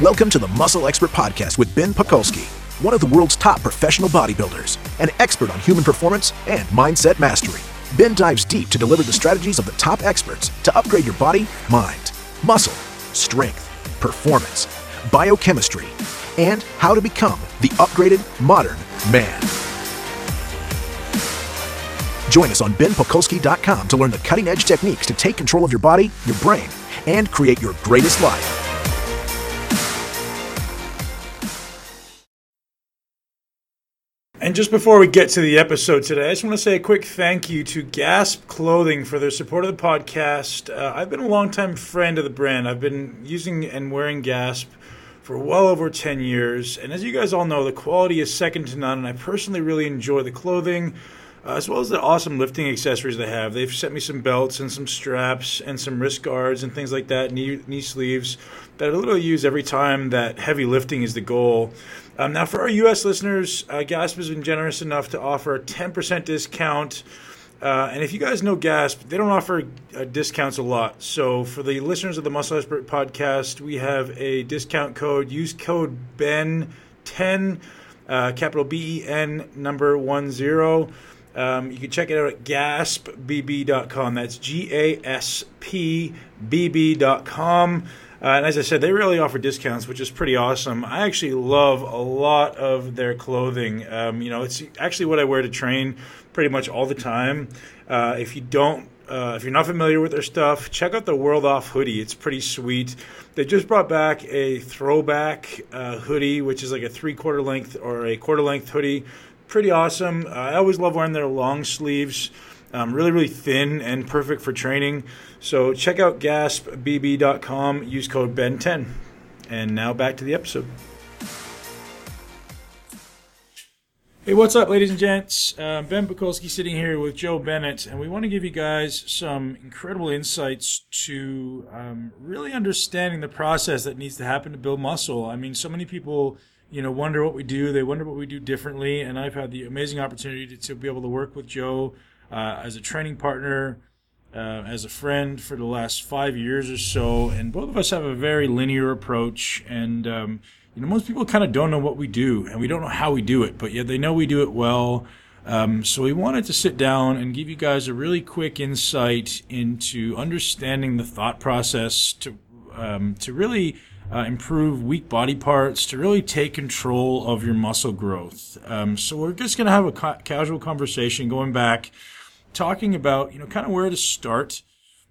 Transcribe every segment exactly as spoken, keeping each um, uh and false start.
Welcome to the Muscle Expert Podcast with Ben Pakulski, one of the world's top professional bodybuilders, an expert on human performance and mindset mastery. Ben dives deep to deliver the strategies of the top experts to upgrade your body, mind, muscle, strength, performance, biochemistry, and how to become the upgraded modern man. Join us on ben pakulski dot com to learn the cutting-edge techniques to take control of your body, your brain, and create your greatest life. And just before we get to the episode today, I just want to say a quick thank you to Gasp Clothing for their support of the podcast. Uh, I've been a longtime friend of the brand. I've been using and wearing Gasp for well over ten years. And as you guys all know, the quality is second to none, and I personally really enjoy the clothing, uh, as well as the awesome lifting accessories they have. They've sent me some belts and some straps and some wrist guards and things like that, knee, knee sleeves, that I literally use every time that heavy lifting is the goal. Um, now, for our U S listeners, uh, Gasp has been generous enough to offer a ten percent discount. Uh, and if you guys know Gasp, they don't offer uh, discounts a lot. So for the listeners of the Muscle Expert Podcast, we have a discount code. Use code B E N ten, uh, capital B E N, number one zero. Um, you can check it out at gasp b b dot com. That's G A S P B B dot com. Uh, and as I said, they really offer discounts, which is pretty awesome. I actually love a lot of their clothing. Um, you know, it's actually what I wear to train pretty much all the time. Uh, if you don't, uh, if you're not familiar with their stuff, check out the World Off hoodie. It's pretty sweet. They just brought back a throwback uh, hoodie, which is like a three-quarter length or a quarter-length hoodie. Pretty awesome. Uh, I always love wearing their long sleeves. Um, really, really thin and perfect for training. So check out gasp b b dot com. Use code B E N ten. And now back to the episode. Hey, what's up, ladies and gents? Uh, Ben Pakulski sitting here with Joe Bennett, and we want to give you guys some incredible insights to um, really understanding the process that needs to happen to build muscle. I mean, so many people, you know, wonder what we do. They wonder what we do differently, and I've had the amazing opportunity to, to be able to work with Joe Uh, as a training partner, uh, as a friend for the last five years or so, and both of us have a very linear approach. And um, you know, most people kind of don't know what we do, and we don't know how we do it, but yet they know we do it well. Um, so we wanted to sit down and give you guys a really quick insight into understanding the thought process to um, to really uh, improve weak body parts, to really take control of your muscle growth. Um, so we're just going to have a ca- casual conversation going back, talking about, you know, kind of where to start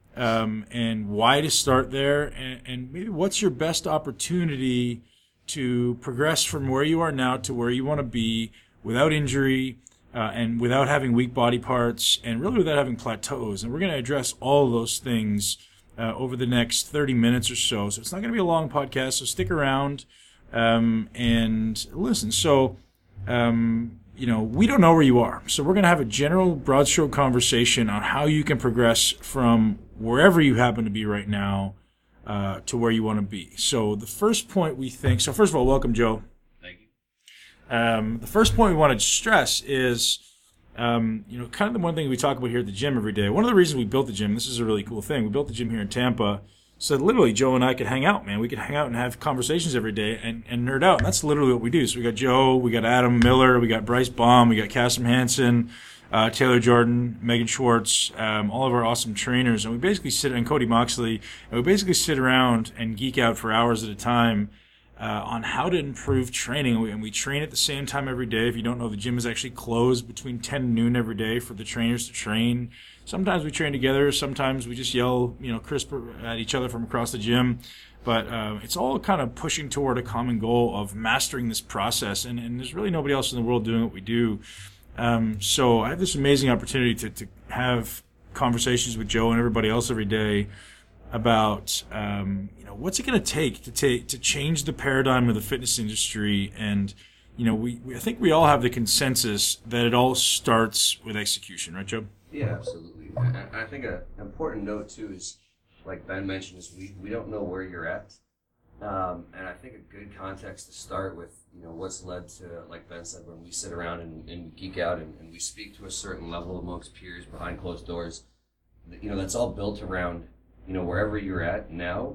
um, and why to start there, and, and maybe what's your best opportunity to progress from where you are now to where you want to be without injury uh, and without having weak body parts and really without having plateaus. And we're going to address all of those things uh, over the next thirty minutes or so. So it's not going to be a long podcast, so stick around um, and listen. So, um, you know, we don't know where you are. So we're going to have a general broad stroke conversation on how you can progress from wherever you happen to be right now uh, to where you want to be. So the first point we think, so first of all, welcome, Joe. Thank you. Um, the first point we want to stress is, um, you know, kind of the one thing we talk about here at the gym every day. One of the reasons we built the gym, this is a really cool thing, we built the gym here in Tampa so that literally Joe and I could hang out, man. We could hang out and have conversations every day and, and nerd out. And that's literally what we do. So we got Joe, we got Adam Miller, we got Bryce Baum, we got Cassim Hansen, uh, Taylor Jordan, Megan Schwartz, um, all of our awesome trainers. And we basically sit, and Cody Moxley, and we basically sit around and geek out for hours at a time uh, on how to improve training. And we, and we train at the same time every day. If you don't know, the gym is actually closed between ten and noon every day for the trainers to train. Sometimes we train together. Sometimes we just yell, you know, crisp at each other from across the gym. But uh, it's all kind of pushing toward a common goal of mastering this process. And, and there's really nobody else in the world doing what we do. Um, so I have this amazing opportunity to, to have conversations with Joe and everybody else every day about, um, you know, what's it going to take to take to change the paradigm of the fitness industry. And, you know, we, we I think we all have the consensus that it all starts with execution, right, Joe? Yeah, absolutely. I, I think an important note, too, is, like Ben mentioned, is we, we don't know where you're at. Um, and I think a good context to start with, you know, what's led to, like Ben said, when we sit around and, and geek out and, and we speak to a certain level amongst peers behind closed doors, you know, that's all built around, you know, wherever you're at now,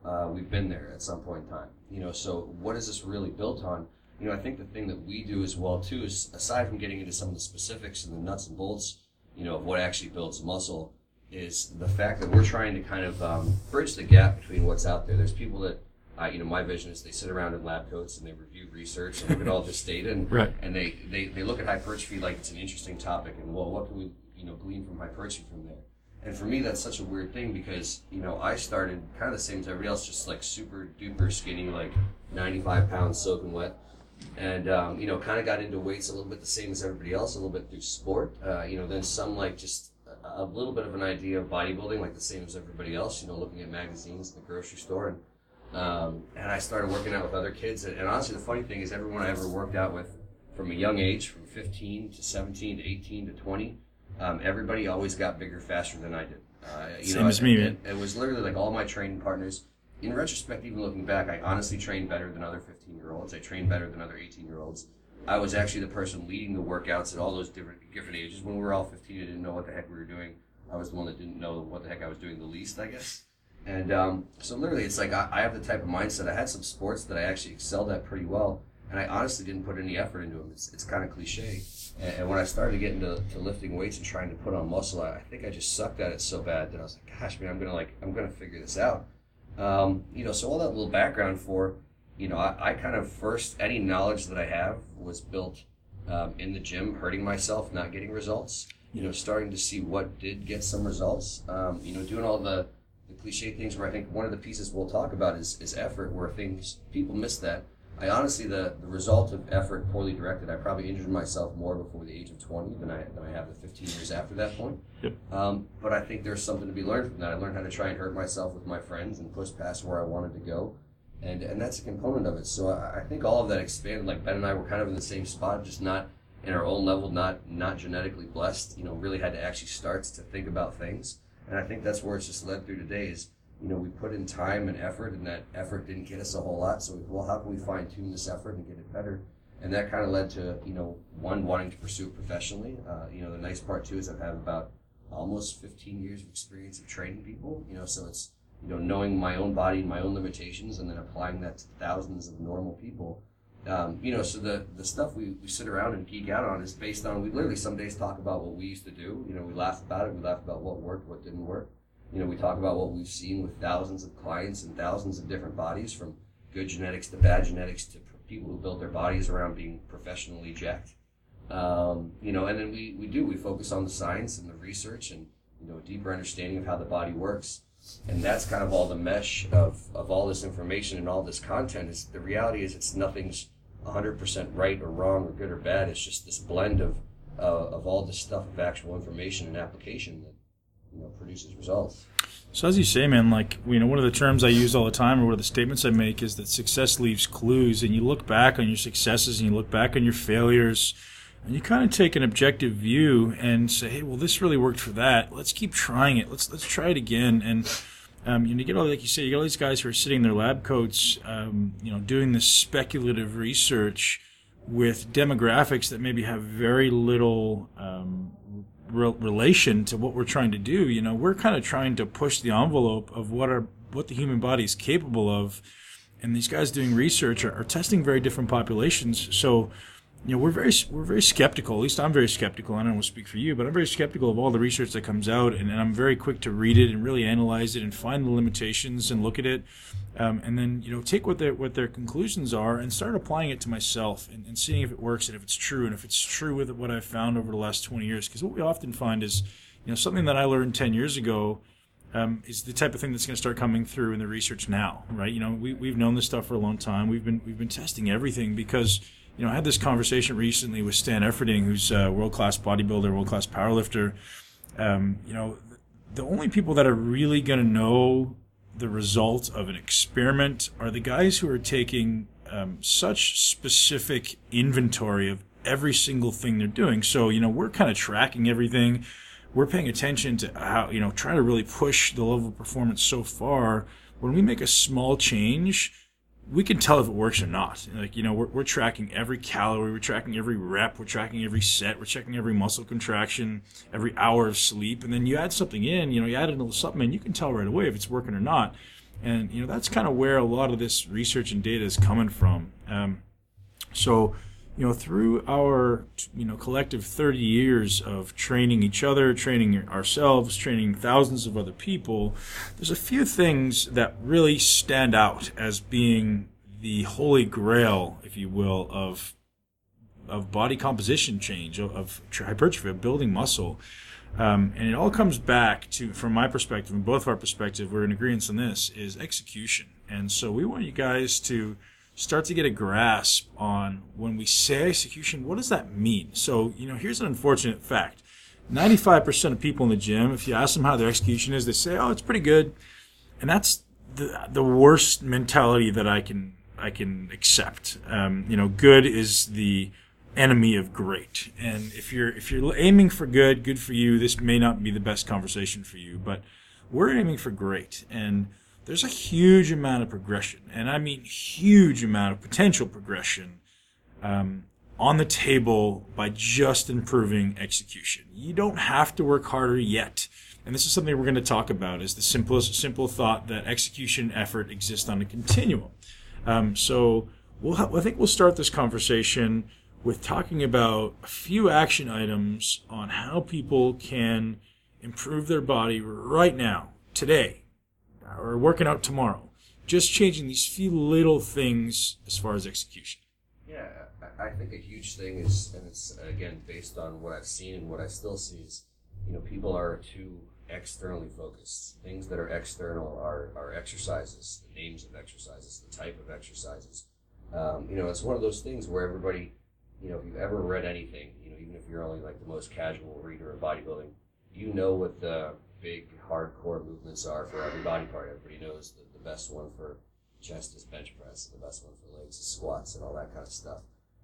uh, we've been there at some point in time. You know, so what is this really built on? You know, I think the thing that we do as well too is, aside from getting into some of the specifics and the nuts and bolts, you know, of what actually builds muscle, is the fact that we're trying to kind of um, bridge the gap between what's out there. There's people that, uh, you know, my vision is they sit around in lab coats and they review research and look at all this data, and right. and they, they, they look at hypertrophy like it's an interesting topic, and well, what can we, you know, glean from hypertrophy from there? And for me, that's such a weird thing because, you know, I started kind of the same as everybody else, just like super duper skinny, like ninety-five pounds soaking wet. And, um, you know, kind of got into weights a little bit the same as everybody else, a little bit through sport. Uh, you know, then some like just a, a little bit of an idea of bodybuilding, like the same as everybody else, you know, looking at magazines in the grocery store. And, um, and I started working out with other kids. And, and honestly, the funny thing is everyone I ever worked out with from a young age, from fifteen to seventeen to eighteen to twenty, um, everybody always got bigger faster than I did. Uh, you Same know, as me, it, man. It, it was literally like all my training partners. In retrospect, even looking back, I honestly trained better than other fifteen-year-olds. I trained better than other eighteen-year-olds. I was actually the person leading the workouts at all those different different ages. When we were all fifteen and didn't know what the heck we were doing, I was the one that didn't know what the heck I was doing the least, I guess. And um, so literally, it's like I, I have the type of mindset. I had some sports that I actually excelled at pretty well, and I honestly didn't put any effort into them. It's, it's kind of cliche. And, and when I started getting to, to lifting weights and trying to put on muscle, I, I think I just sucked at it so bad that I was like, gosh, man, I'm gonna like I'm gonna figure this out. Um, you know, so all that little background for, you know, I, I kind of first, any knowledge that I have was built um, in the gym, hurting myself, not getting results, you know, starting to see what did get some results, um, you know, doing all the, the cliche things where I think one of the pieces we'll talk about is, is effort, where things, people miss that. I honestly, the, the result of effort poorly directed, I probably injured myself more before the age of twenty than I than I have the fifteen years after that point. Yep. Um, but I think there's something to be learned from that. I learned how to try and hurt myself with my friends and push past where I wanted to go. And and that's a component of it. So I, I think all of that expanded. Like Ben and I were kind of in the same spot, just not in our own level, not not genetically blessed. You know, really had to actually start to think about things. And I think that's where it's just led through today is, you know, we put in time and effort, and that effort didn't get us a whole lot. So, we, well, how can we fine tune this effort and get it better? And that kind of led to, you know, one, wanting to pursue it professionally. Uh, you know, the nice part too is I've had about almost fifteen years of experience of training people. You know, so it's, you know, knowing my own body and my own limitations, and then applying that to thousands of normal people. Um, you know, so the the stuff we, we sit around and geek out on is based on, we literally some days talk about what we used to do. You know, we laugh about it. We laugh about what worked, what didn't work. You know, we talk about what we've seen with thousands of clients and thousands of different bodies, from good genetics to bad genetics to people who build their bodies around being professionally jacked. Um, you know, and then we, we do, we focus on the science and the research and, you know, a deeper understanding of how the body works. And that's kind of all the mesh of, of all this information and all this content. Is the reality is it's nothing's one hundred percent right or wrong or good or bad. It's just this blend of, uh, of all this stuff of actual information and application that, you know, produces results. So as you say, man, like, you know, one of the terms I use all the time, or one of the statements I make, is that success leaves clues. And you look back on your successes and you look back on your failures, and you kind of take an objective view and say, hey, well, this really worked for that. Let's keep trying it. Let's let's try it again. And um, you know, you get all, like you say, you get all these guys who are sitting in their lab coats, um, you know, doing this speculative research with demographics that maybe have very little um, re- relation to what we're trying to do. You know, we're kind of trying to push the envelope of what our what the human body is capable of, and these guys doing research are, are testing very different populations. So, you know, we're very we're very skeptical. At least I'm very skeptical. I don't want to speak for you, but I'm very skeptical of all the research that comes out, and, and I'm very quick to read it and really analyze it and find the limitations and look at it, um, and then, you know, take what their what their conclusions are and start applying it to myself and, and seeing if it works and if it's true and if it's true with what I've found over the last twenty years. Because what we often find is, you know, something that I learned ten years ago um, is the type of thing that's going to start coming through in the research now, right? You know, we we've known this stuff for a long time. We've been we've been testing everything because, you know, I had this conversation recently with Stan Efferding, who's a world-class bodybuilder, world-class powerlifter. Um, you know, the only people that are really going to know the result of an experiment are the guys who are taking um, such specific inventory of every single thing they're doing. So, you know, we're kind of tracking everything. We're paying attention to how, you know, trying to really push the level of performance so far. When we make a small change, we can tell if it works or not. Like, you know, we're, we're tracking every calorie, we're tracking every rep, we're tracking every set, we're checking every muscle contraction, every hour of sleep. And then you add something in, you know, you add a little supplement, you can tell right away if it's working or not. And, you know, that's kind of where a lot of this research and data is coming from. Um, so, you know, through our, you know, collective thirty years of training each other, training ourselves, training thousands of other people, there's a few things that really stand out as being the holy grail, if you will, of of body composition change, of, of hypertrophy, of building muscle. Um, and it all comes back to, from my perspective, and both of our perspective, we're in agreement on this, is execution. And so we want you guys to start to get a grasp on, when we say execution, what does that mean? So, you know, here's an unfortunate fact. ninety-five percent of people in the gym, if you ask them how their execution is, they say, oh, it's pretty good. And that's the the worst mentality that I can I can accept. Um, you know, good is the enemy of great. And if you're if you're aiming for good, good for you. This may not be the best conversation for you, but we're aiming for great. And there's a huge amount of progression, and I mean huge amount of potential progression um, on the table by just improving execution. You don't have to work harder yet. And this is something we're going to talk about, is the simplest simple thought that execution effort exists on a continuum. Um, so we'll ha- I think we'll start this conversation with talking about a few action items on how people can improve their body right now, today, or working out tomorrow. Just changing these few little things as far as execution. Yeah, I think a huge thing is, and it's, again, based on what I've seen and what I still see, is, you know, people are too externally focused. Things that are external are, are exercises, the names of exercises, the type of exercises. Um, you know, it's one of those things where everybody, you know, if you've ever read anything, you know, even if you're only like the most casual reader of bodybuilding, you know what the big hardcore movements are for every body part. Everybody knows that the best one for chest is bench press, and the best one for legs is squats, and all that kind of stuff.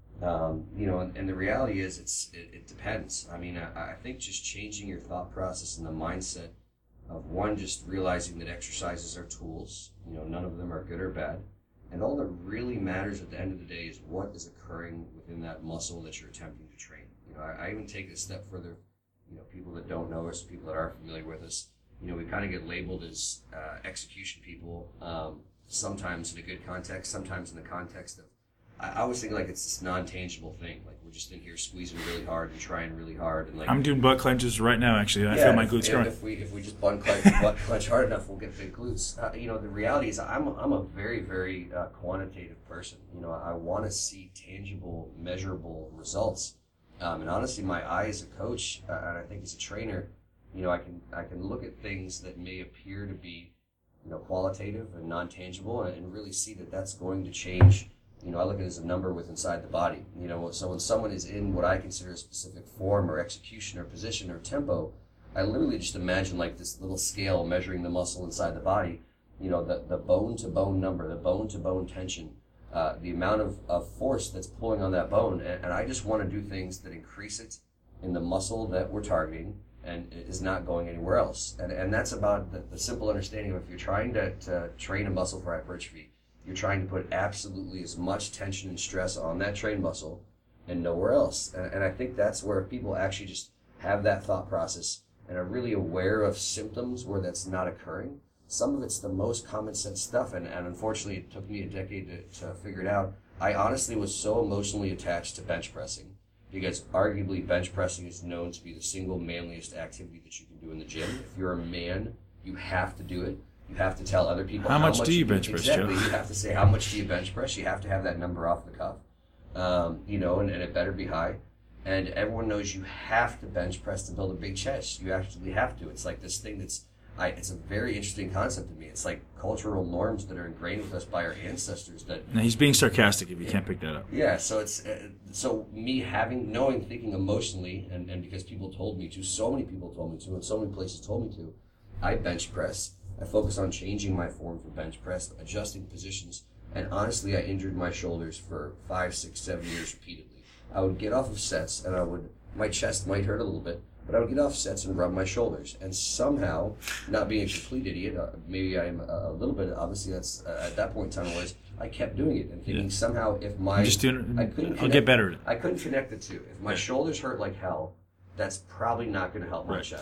Um, you know, and, and the reality is, it's it, it depends. I mean, I, I think just changing your thought process and the mindset of, one, just realizing that exercises are tools. You know, none of them are good or bad. And all that really matters at the end of the day is what is occurring within that muscle that you're attempting to train. You know, I, I even take it a step further. You know, people that don't know us, people that are familiar with us, you know, we kind of get labeled as uh, execution people, um, sometimes in a good context, sometimes in the context of, I, I always think like it's this non-tangible thing. Like, we're just in here squeezing really hard and trying really hard. And like, I'm doing butt clenches right now, actually. I yeah, feel my if, glutes if, growing. if we if we just butt clench, butt clench hard enough, we'll get big glutes. Uh, you know, the reality is, I'm I'm a very very uh, quantitative person. You know, I want to see tangible, measurable results. Um, and honestly, my eye as a coach, uh, and I think as a trainer, you know, I can I can look at things that may appear to be, you know, qualitative and non-tangible, and, and really see that that's going to change. You know, I look at it as a number with inside the body. You know, so when someone is in what I consider a specific form or execution or position or tempo, I literally just imagine like this little scale measuring the muscle inside the body. You know, the the bone to bone number, the bone to bone tension. Uh, the amount of, of force that's pulling on that bone, and, and I just want to do things that increase it in the muscle that we're targeting, and it is not going anywhere else. And and that's about the, the simple understanding of, if you're trying to, to train a muscle for hypertrophy, you're trying to put absolutely as much tension and stress on that trained muscle and nowhere else. And, and I think that's where people actually just have that thought process and are really aware of symptoms where that's not occurring. Some of it's the most common sense stuff, and, and unfortunately it took me a decade to, to figure it out. I honestly was so emotionally attached to bench pressing, because arguably bench pressing is known to be the single manliest activity that you can do in the gym. If you're a man, you have to do it. You have to tell other people how, how much, much do you bench press, exactly. Joe? You have to say how much do you bench press. You have to have that number off the cuff, um, you know, and, and it better be high. And everyone knows you have to bench press to build a big chest. You actually have to. It's like this thing that's, I, it's a very interesting concept to me. It's like cultural norms that are ingrained with us by our ancestors. That Now, he's being sarcastic if you can't pick that up. yeah. So it's uh, so me having, knowing, thinking emotionally, and, and because people told me to, so many people told me to, and so many places told me to, I bench press. I focus on changing my form for bench press, adjusting positions, and honestly, I injured my shoulders for five, six, seven years repeatedly. I would get off of sets, and I would, my chest might hurt a little bit, but I would get off sets and rub my shoulders. And somehow, not being a complete idiot, uh, maybe I am a, a little bit, obviously that's, uh, at that point in time was, I kept doing it and thinking yeah. somehow if my, I'm just doing it, I couldn't I'll connect, get better at it. I couldn't connect the two. If my yeah. shoulders hurt like hell, that's probably not going to help my right. chest.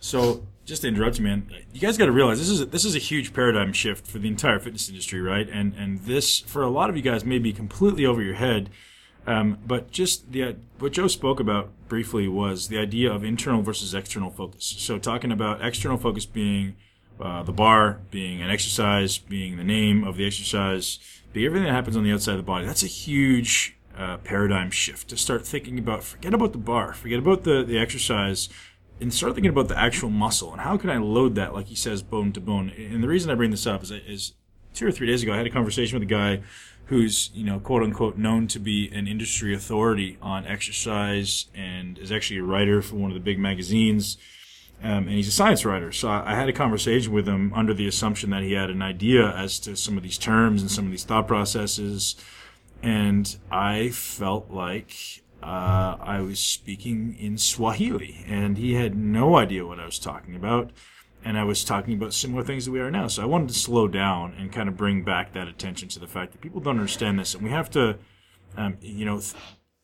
So, just to interrupt you, man, you guys got to realize this is a, this is a huge paradigm shift for the entire fitness industry, right? And and this, for a lot of you guys, may be completely over your head. Um, but just the what Joe spoke about briefly was the idea of internal versus external focus. So, talking about external focus being uh, the bar, being an exercise, being the name of the exercise, being everything that happens on the outside of the body. That's a huge uh, paradigm shift to start thinking about. Forget about the bar, forget about the the exercise. And start thinking about the actual muscle and how can I load that, like he says, bone to bone. And the reason I bring this up is, is two or three days ago I had a conversation with a guy who's, you know, quote unquote, known to be an industry authority on exercise and is actually a writer for one of the big magazines. Um, and he's a science writer. So I, I had a conversation with him under the assumption that he had an idea as to some of these terms and some of these thought processes. And I felt like Uh, I was speaking in Swahili, and he had no idea what I was talking about, and I was talking about similar things that we are now. So I wanted to slow down and kind of bring back that attention to the fact that people don't understand this, and we have to, um, you know, th-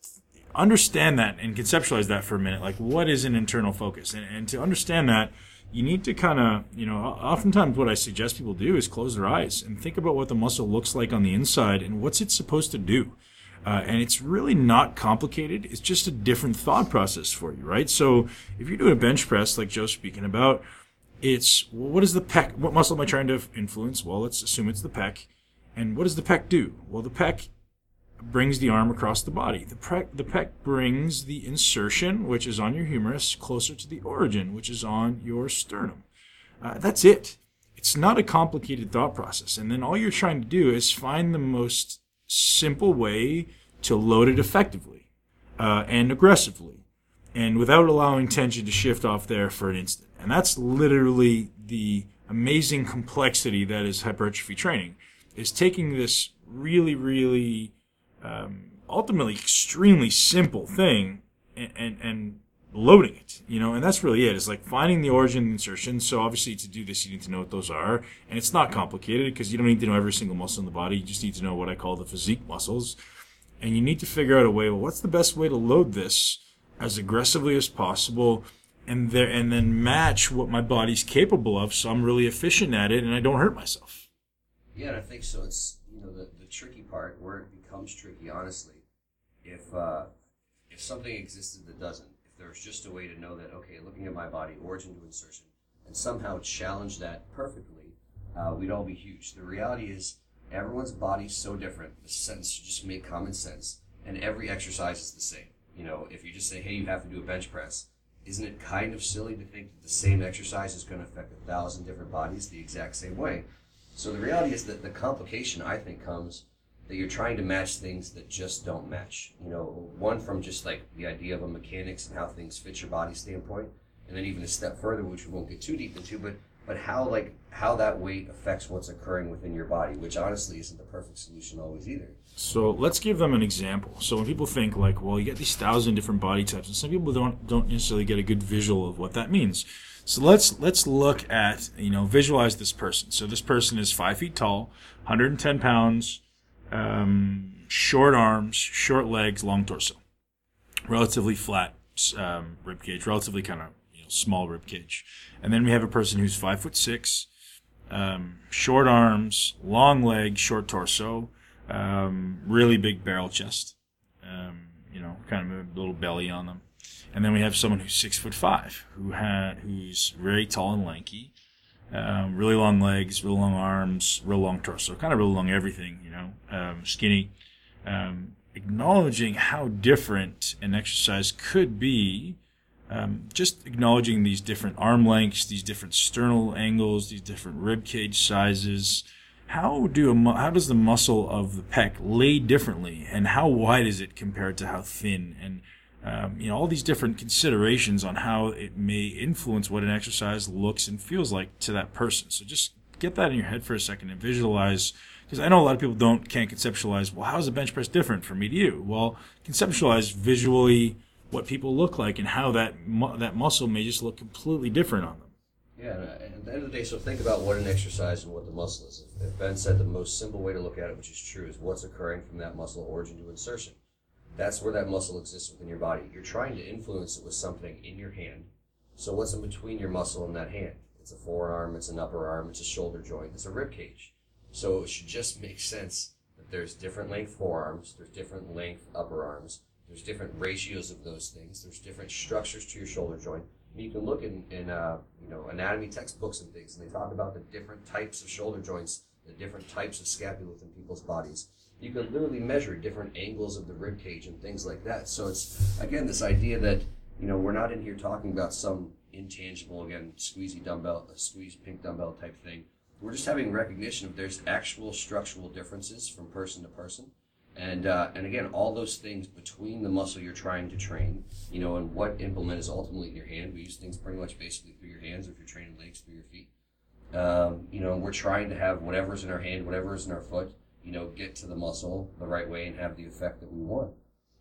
understand that and conceptualize that for a minute. Like, what is an internal focus? And, and to understand that, you need to kind of, you know, oftentimes what I suggest people do is close their eyes and think about what the muscle looks like on the inside and what's it supposed to do. Uh, and it's really not complicated. It's just a different thought process for you, right? So if you're doing a bench press, like Joe's speaking about, it's, well, what is the pec? What muscle am I trying to influence? Well, let's assume it's the pec. And what does the pec do? Well, the pec brings the arm across the body. The pec, the pec brings the insertion, which is on your humerus, closer to the origin, which is on your sternum. Uh, that's it. It's not a complicated thought process. And then all you're trying to do is find the most simple way to load it effectively uh, and aggressively and without allowing tension to shift off there for an instant. And that's literally the amazing complexity that is hypertrophy training, is taking this really, really um, ultimately extremely simple thing and, and, and loading it, you know, and that's really it. It's like finding the origin and insertion. So obviously to do this, you need to know what those are. And it's not complicated because you don't need to know every single muscle in the body. You just need to know what I call the physique muscles. And you need to figure out a way, well, what's the best way to load this as aggressively as possible and there, and then match what my body's capable of so I'm really efficient at it and I don't hurt myself. Yeah, and I think so. It's, you know, the, the tricky part where it becomes tricky, honestly, if, uh, if something existed that doesn't, there was just a way to know that, okay, looking at my body, origin to insertion, and somehow challenge that perfectly, uh, we'd all be huge. The reality is everyone's body's so different. The sense just make common sense, and every exercise is the same. You know, if you just say, hey, you have to do a bench press, isn't it kind of silly to think that the same exercise is going to affect a thousand different bodies the exact same way? So the reality is that the complication, I think, comes that you're trying to match things that just don't match. You know, one from just like the idea of a mechanics and how things fit your body standpoint, and then even a step further, which we won't get too deep into, but but how like how that weight affects what's occurring within your body, which honestly isn't the perfect solution always either. So let's give them an example. So when people think like, well, you get these thousand different body types, and some people don't don't necessarily get a good visual of what that means. So let's let's look at, you know, visualize this person. So this person is five feet tall, one hundred ten pounds. Um, short arms, short legs, long torso, relatively flat um, rib cage, relatively kind of, you know, small rib cage. And then we have a person who's five foot six, um, short arms, long legs, short torso, um, really big barrel chest, um, you know, kind of a little belly on them. And then we have someone who's six foot five, who ha- who's very tall and lanky. Um, really long legs, real long arms, real long torso, kind of real long everything, you know, um, skinny. Um, acknowledging how different an exercise could be, um, just acknowledging these different arm lengths, these different sternal angles, these different rib cage sizes. How do a mu- how does the muscle of the pec lay differently, and how wide is it compared to how thin? And Um, you know, all these different considerations on how it may influence what an exercise looks and feels like to that person. So just get that in your head for a second and visualize, because I know a lot of people don't can't conceptualize, well, how is a bench press different from me to you? Well, conceptualize visually what people look like and how that mu- that muscle may just look completely different on them. Yeah, and at the end of the day, so think about what an exercise and what the muscle is. If, if Ben said the most simple way to look at it, which is true, is what's occurring from that muscle origin to insertion. That's where that muscle exists within your body. You're trying to influence it with something in your hand So what's in between your muscle and that hand? It's a forearm, it's an upper arm, it's a shoulder joint, it's a rib cage. So it should just make sense that there's different length forearms, there's different length upper arms, there's different ratios of those things, there's different structures to your shoulder joint. And you can look in, in uh, you know, anatomy textbooks and things, and they talk about the different types of shoulder joints, the different types of scapula within people's bodies. You can literally measure different angles of the rib cage and things like that. So it's, again, this idea that, you know, we're not in here talking about some intangible, again, squeezy dumbbell, a squeeze pink dumbbell type thing. We're just having recognition of there's actual structural differences from person to person. And, uh, and again, all those things between the muscle you're trying to train, you know, and what implement is ultimately in your hand. We use things pretty much basically through your hands, or if you're training legs, through your feet. Um, you know, and we're trying to have whatever's in our hand, whatever's in our foot, you know, get to the muscle the right way and have the effect that we want.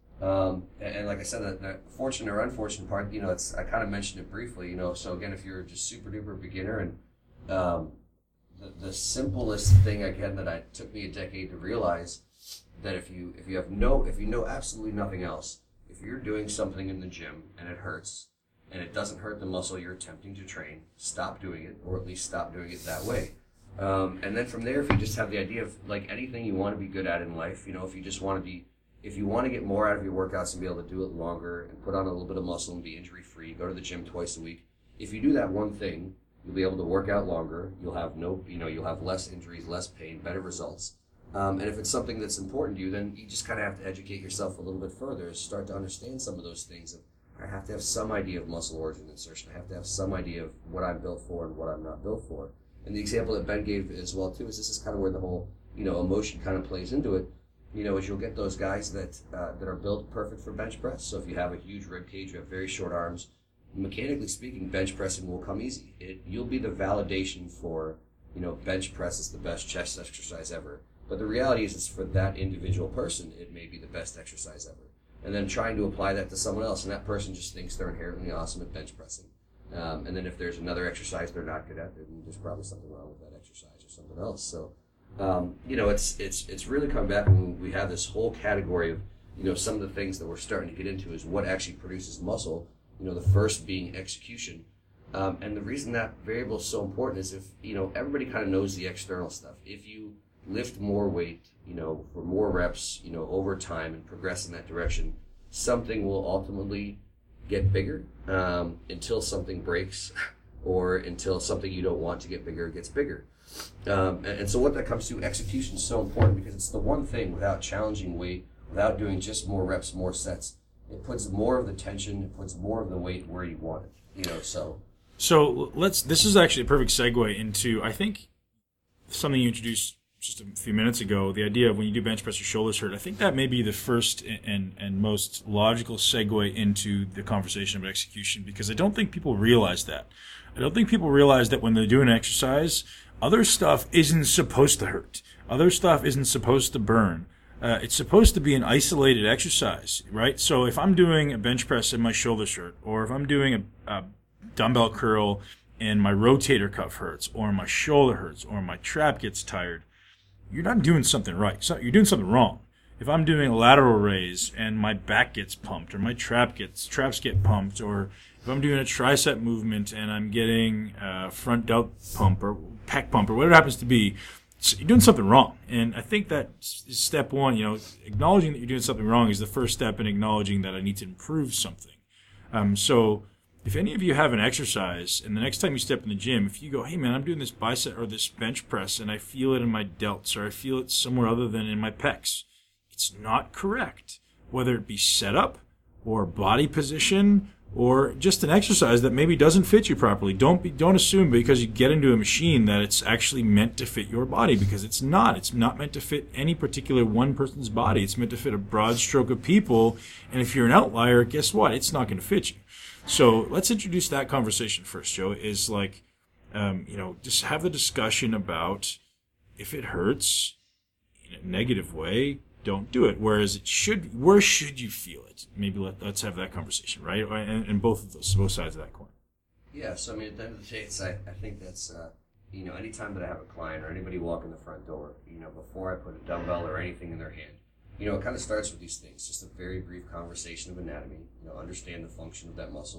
Um, and, and like I said, that, that fortunate or unfortunate part, you know, it's, I kind of mentioned it briefly, you know, so again, if you're just super duper beginner, and um, the, the simplest thing, again, that I took me a decade to realize, that if you, if you have no, if you know absolutely nothing else, if you're doing something in the gym and it hurts, and it doesn't hurt the muscle you're attempting to train, stop doing it, or at least stop doing it that way. Um, and then from there, if you just have the idea of, like, anything you want to be good at in life, you know, if you just want to be, if you want to get more out of your workouts and be able to do it longer and put on a little bit of muscle and be injury-free, go to the gym twice a week. If you do that one thing, you'll be able to work out longer. You'll have no, you know, you'll have less injuries, less pain, better results. Um, and if it's something that's important to you, then you just kind of have to educate yourself a little bit further, start to understand some of those things. I have to have some idea of muscle origin insertion. I have to have some idea of what I'm built for and what I'm not built for. And the example that Ben gave as well, too, is this is kind of where the whole, you know, emotion kind of plays into it. You know, is you'll get those guys that uh, that are built perfect for bench press. So if you have a huge rib cage, you have very short arms, mechanically speaking, bench pressing will come easy. It, you'll be the validation for, you know, bench press is the best chest exercise ever. But the reality is, it's for that individual person, it may be the best exercise ever. And then trying to apply that to someone else, and that person just thinks they're inherently awesome at bench pressing. Um, and then if there's another exercise they're not good at, then there's probably something wrong with that exercise or something else. So, um, you know, it's it's it's really come back when we have this whole category of, you know, some of the things that we're starting to get into is what actually produces muscle. You know, the first being execution. Um, and the reason that variable is so important is if, you know, everybody kind of knows the external stuff. If you lift more weight, you know, for more reps, you know, over time and progress in that direction, something will ultimately get bigger um, until something breaks or until something you don't want to get bigger gets bigger. Um, and, and so what that comes to, execution is so important because it's the one thing without challenging weight, without doing just more reps, more sets. It puts more of the tension, it puts more of the weight where you want it, you know, so. So let's, this is actually a perfect segue into, I think, something you introduced just a few minutes ago, the idea of when you do bench press, your shoulders hurt. I think that may be the first and, and most logical segue into the conversation of execution, because I don't think people realize that. I don't think people realize that when they're doing an exercise, other stuff isn't supposed to hurt. Other stuff isn't supposed to burn. Uh, it's supposed to be an isolated exercise, right? So if I'm doing a bench press and my shoulders hurt, or if I'm doing a, a dumbbell curl and my rotator cuff hurts, or my shoulder hurts, or my trap gets tired, you're not doing something right. So you're doing something wrong. If I'm doing a lateral raise and my back gets pumped, or my trap gets traps get pumped, or if I'm doing a tricep movement and I'm getting a front delt pump or pec pump or whatever it happens to be, you're doing something wrong. And I think that is step one. You know, acknowledging that you're doing something wrong is the first step in acknowledging that I need to improve something. Um, so if any of you have an exercise, and the next time you step in the gym, if you go, hey man, I'm doing this bicep or this bench press, and I feel it in my delts, or I feel it somewhere other than in my pecs, it's not correct. Whether it be setup, or body position, or just an exercise that maybe doesn't fit you properly. Don't be, don't assume because you get into a machine that it's actually meant to fit your body, because it's not. It's not meant to fit any particular one person's body. It's meant to fit a broad stroke of people, and if you're an outlier, guess what? It's not going to fit you. So let's introduce that conversation first, Joe, is like, um, you know, just have the discussion about if it hurts in a negative way, don't do it. Whereas it should, where should you feel it? Maybe let, let's have that conversation, right? And, and both of those, both sides of that coin. Yeah, so I mean, at the end of the day, it's, I, I think that's, uh, you know, anytime that I have a client or anybody walk in the front door, you know, before I put a dumbbell or anything in their hand, you know, it kind of starts with these things, just a very brief conversation of anatomy, you know, understand the function of that muscle.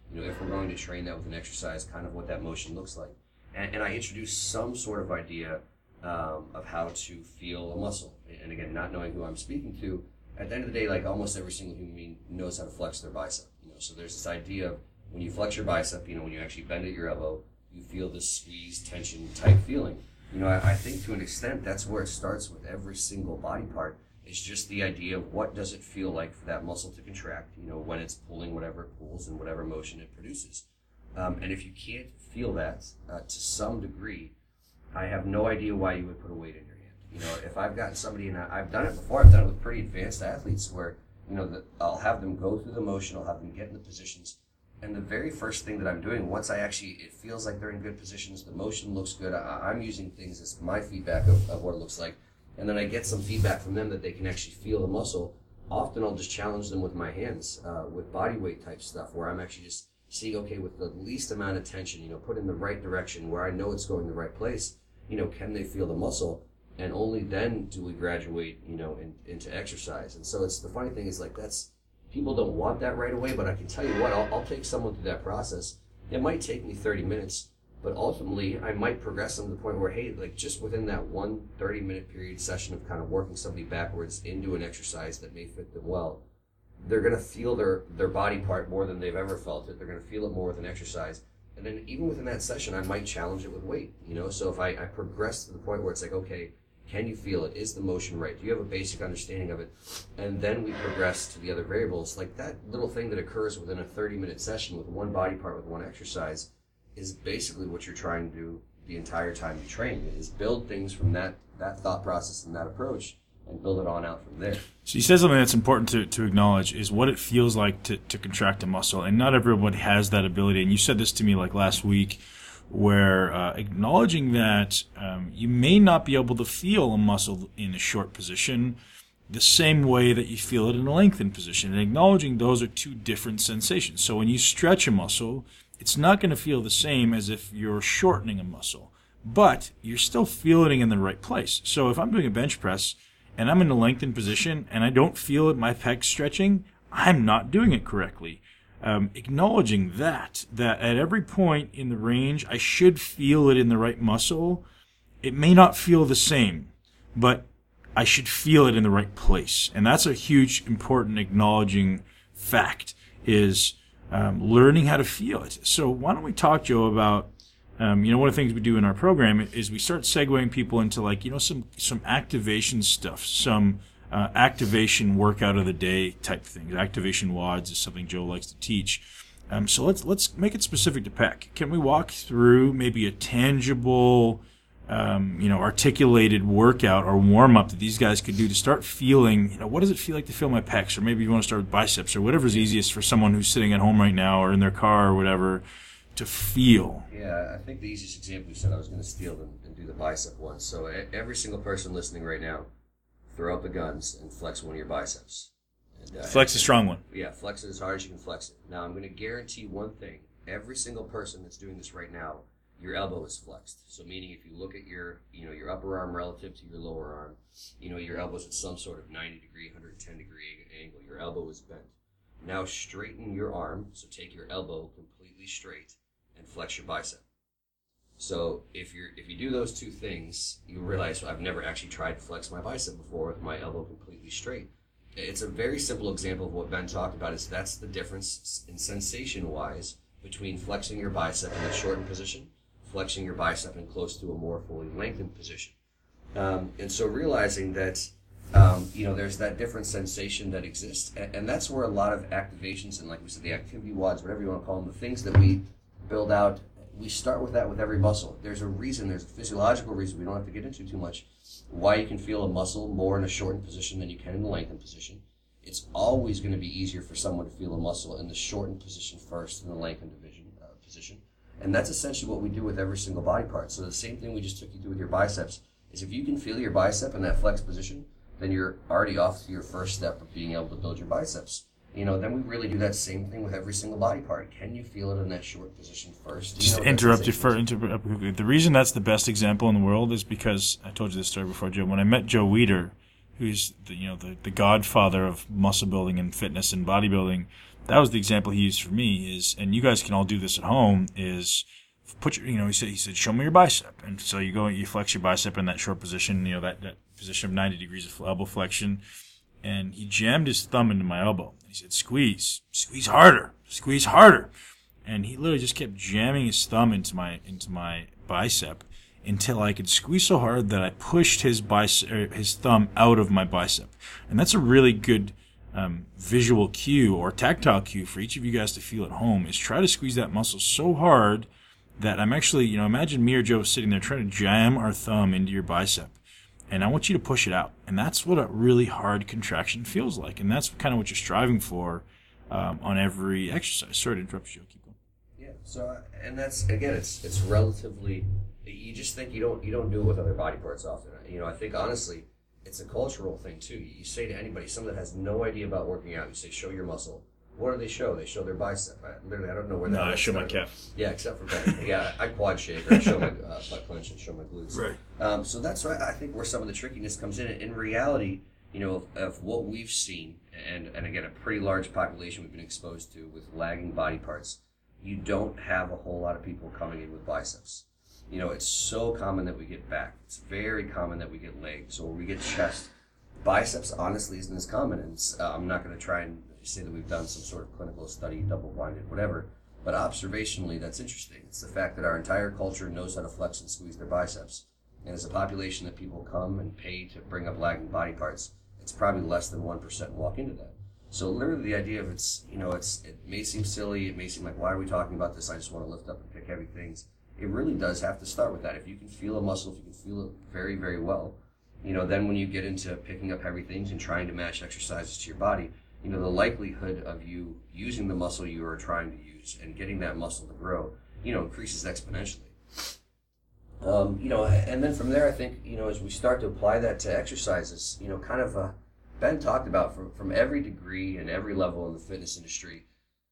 you know, if we're going to train that with an exercise, kind of what that motion looks like. And, and I introduce some sort of idea um, of how to feel a muscle. And again, not knowing who I'm speaking to, at the end of the day, like almost every single human being knows how to flex their bicep. You know, so there's this idea of when you flex your bicep, you know, when you actually bend at your elbow, you feel this squeeze, tension, tight feeling. You know, I, I think to an extent that's where it starts with every single body part. It's just the idea of what does it feel like for that muscle to contract, you know, when it's pulling whatever it pulls and whatever motion it produces. Um, and if you can't feel that uh, to some degree, I have no idea why you would put a weight in your hand. You know, if I've gotten somebody, and I've done it before, I've done it with pretty advanced athletes where, you know, the, I'll have them go through the motion, I'll have them get in the positions, and the very first thing that I'm doing, once I actually, it feels like they're in good positions, the motion looks good, I, I'm using things as my feedback of, of what it looks like, and then I get some feedback from them that they can actually feel the muscle. Often I'll just challenge them with my hands, uh, with body weight type stuff, where I'm actually just seeing, okay, with the least amount of tension, you know, put in the right direction where I know it's going the right place, you know, can they feel the muscle? And only then do we graduate, you know, in, into exercise. And so it's, the funny thing is, like, that's, people don't want that right away, but I can tell you what, I'll, I'll take someone through that process. It might take me thirty minutes, but ultimately I might progress them to the point where, hey, like just within that one thirty minute period session of kind of working somebody backwards into an exercise that may fit them well, they're going to feel their, their body part more than they've ever felt it. They're going to feel it more with an exercise. And then even within that session, I might challenge it with weight, you know? So if I, I progress to the point where it's like, okay, can you feel it? Is the motion right? Do you have a basic understanding of it? And then we progress to the other variables. Like that little thing that occurs within a thirty minute session with one body part with one exercise is basically what you're trying to do the entire time you train, is build things from that, that thought process and that approach and build it on out from there. So you said something that's important to, to acknowledge is what it feels like to, to contract a muscle. And not everybody has that ability. And you said this to me like last week, where uh, acknowledging that um, you may not be able to feel a muscle in a short position the same way that you feel it in a lengthened position. And acknowledging those are two different sensations. So when you stretch a muscle, it's not going to feel the same as if you're shortening a muscle, but you're still feeling in the right place. So if I'm doing a bench press and I'm in a lengthened position and I don't feel it, my pecs stretching, I'm not doing it correctly. Um, acknowledging that, that at every point in the range, I should feel it in the right muscle. It may not feel the same, but I should feel it in the right place. And that's a huge, important acknowledging fact, is um, learning how to feel it. So why don't we talk, Joe, about, um, you know, one of the things we do in our program is we start segueing people into, like, you know, some, some activation stuff, some Uh, activation workout of the day type things. Activation W O Ds is something Joe likes to teach. Um, so let's let's make it specific to P E C. Can we walk through maybe a tangible, um, you know, articulated workout or warm up that these guys could do to start feeling, you know, what does it feel like to feel my pecs? Or maybe you want to start with biceps, or whatever's easiest for someone who's sitting at home right now or in their car or whatever to feel. Yeah, I think the easiest example you said I was going to steal and, and do the bicep one. So every single person listening right now, throw up the guns and flex one of your biceps. And, uh, flex a strong one. Yeah, flex it as hard as you can flex it. Now, I'm going to guarantee one thing. Every single person that's doing this right now, your elbow is flexed. So meaning if you look at your, you know, your upper arm relative to your lower arm, you know, your elbow's at some sort of ninety degree, one hundred ten degree angle. Your elbow is bent. Now straighten your arm. So take your elbow completely straight and flex your bicep. So if you're if you do those two things, you realize, well, I've never actually tried to flex my bicep before with my elbow completely straight. It's a very simple example of what Ben talked about. Is that's the difference in sensation-wise between flexing your bicep in a shortened position, flexing your bicep in close to a more fully lengthened position. Um, and so realizing that, um, you know, there's that different sensation that exists, and, and that's where a lot of activations and, like we said, the activity W O Ds, whatever you want to call them, the things that we build out. We start with that with every muscle. There's a reason, there's a physiological reason, we don't have to get into too much, why you can feel a muscle more in a shortened position than you can in a lengthened position. It's always going to be easier for someone to feel a muscle in the shortened position first than the lengthened division, uh, position. And that's essentially what we do with every single body part. So the same thing we just took you through with your biceps is if you can feel your bicep in that flex position, then you're already off to your first step of being able to build your biceps. You know, then we really do that same thing with every single body part. Can you feel it in that short position first? Just you know, interrupt you for interrupt. The reason that's the best example in the world is because I told you this story before, Joe. When I met Joe Weider, who's the, you know the, the godfather of muscle building and fitness and bodybuilding, that was the example he used for me. Is and you guys can all do this at home. Is put your, you know he said he said show me your bicep, and so you go you flex your bicep in that short position, you know that, that position of ninety degrees of elbow flexion, and he jammed his thumb into my elbow. He said squeeze, squeeze harder, squeeze harder, and he literally just kept jamming his thumb into my into my bicep until I could squeeze so hard that I pushed his bicep, er, his thumb out of my bicep. And that's a really good um, visual cue or tactile cue for each of you guys to feel at home, is try to squeeze that muscle so hard that I'm actually, you know, imagine me or Joe sitting there trying to jam our thumb into your bicep. And I want you to push it out. And that's what a really hard contraction feels like. And that's kind of what you're striving for um, on every exercise. Sorry to interrupt you, Joe. Keep going. Yeah, so, and that's, again, it's it's relatively... You just think you don't you don't do it with other body parts often. You know, I think honestly, it's a cultural thing too. You say to anybody, someone that has no idea about working out, you say, "Show your muscle." What do they show? They show their bicep. I, literally, I don't know where that. No, I show my calf. Yeah, except for that. Yeah, I quad shake or I show my uh, butt clench and show my glutes. Right. Um, so that's why I think where some of the trickiness comes in. In reality, you know, of, of what we've seen, and and again, a pretty large population we've been exposed to with lagging body parts, you don't have a whole lot of people coming in with biceps. You know, it's so common that we get back. It's very common that we get legs or we get chest. Biceps, honestly, isn't as common. And uh, I'm not going to try and say that we've done some sort of clinical study, double-blinded, whatever. But observationally, that's interesting. It's the fact that our entire culture knows how to flex and squeeze their biceps. And as a population that people come and pay to bring up lagging body parts, it's probably less than one percent walk into that. So literally the idea of it's, you know, it's it may seem silly. It may seem like, why are we talking about this? I just want to lift up and pick heavy things. It really does have to start with that. If you can feel a muscle, if you can feel it very, very well, you know, then when you get into picking up heavy things and trying to match exercises to your body, you know, the likelihood of you using the muscle you are trying to use and getting that muscle to grow, you know, increases exponentially. Um, you know, and then from there, I think, you know, as we start to apply that to exercises, you know, kind of, uh, Ben talked about from, from every degree and every level in the fitness industry,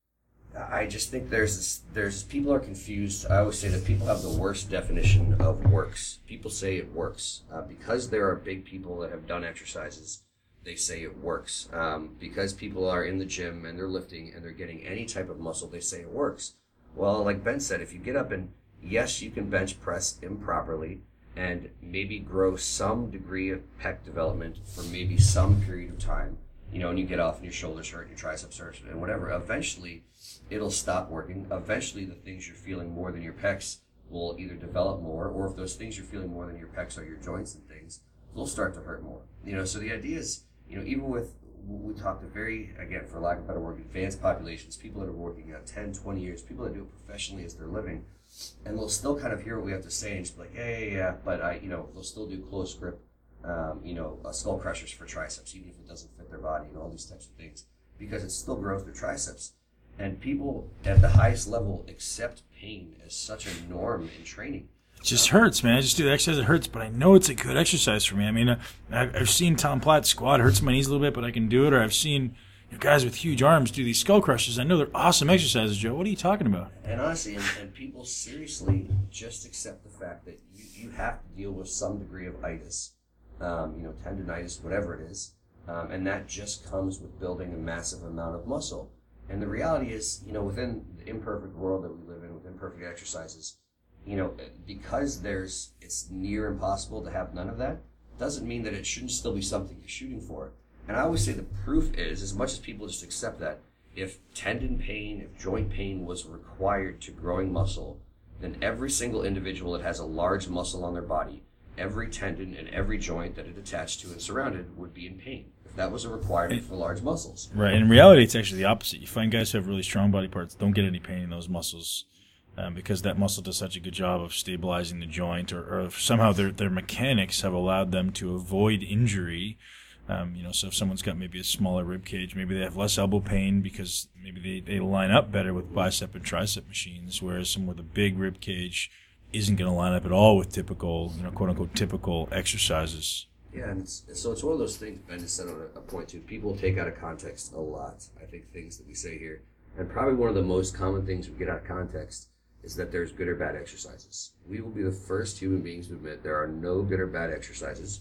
I just think there's this, there's people are confused. I always say that people have the worst definition of works. People say it works uh, because there are big people that have done exercises. They say it works um, because people are in the gym and they're lifting and they're getting any type of muscle. They say it works. Well, like Ben said, if you get up and yes, you can bench press improperly and maybe grow some degree of pec development for maybe some period of time, you know, and you get off and your shoulders hurt, your triceps hurt, and whatever. Eventually, it'll stop working. Eventually, the things you're feeling more than your pecs will either develop more, or if those things you're feeling more than your pecs are your joints and things, they'll start to hurt more. You know, so the idea is, you know, even with, we talk to very, again, for lack of a better word, advanced populations, people that are working out ten, twenty years, people that do it professionally as they're living, and they'll still kind of hear what we have to say and just be like, yeah, yeah, yeah, but I, you know, they'll still do close grip, um, you know, uh, skull crushers for triceps, even if it doesn't fit their body and all these types of things, because it still grows their triceps. And people at the highest level accept pain as such a norm in training. It just hurts, man. I just do the exercise. It hurts, but I know it's a good exercise for me. I mean, uh, I've seen Tom Platt squat. It hurts my knees a little bit, but I can do it. Or I've seen you know, guys with huge arms do these skull crushers. I know they're awesome exercises, Joe. What are you talking about? And honestly, and, and people seriously just accept the fact that you, you have to deal with some degree of itis, um, you know, tendonitis, whatever it is. Um, and that just comes with building a massive amount of muscle. And the reality is, you know, within the imperfect world that we live in, with imperfect exercises, you know, because there's, it's near impossible to have none of that, doesn't mean that it shouldn't still be something you're shooting for. And I always say the proof is, as much as people just accept that, if tendon pain, if joint pain was required to growing muscle, then every single individual that has a large muscle on their body, every tendon and every joint that it attached to and surrounded would be in pain. That was a requirement for large muscles. Right. In reality, it's actually the opposite. You find guys who have really strong body parts don't get any pain in those muscles um, because that muscle does such a good job of stabilizing the joint, or, or somehow their their mechanics have allowed them to avoid injury. Um, you know, so if someone's got maybe a smaller rib cage, maybe they have less elbow pain because maybe they, they line up better with bicep and tricep machines, whereas someone with a big rib cage isn't going to line up at all with typical, you know, quote unquote, typical exercises. Yeah, and it's, so it's one of those things Ben just said on a, a point too. People take out of context a lot, I think, things that we say here. And probably one of the most common things we get out of context is that there's good or bad exercises. We will be the first human beings to admit there are no good or bad exercises.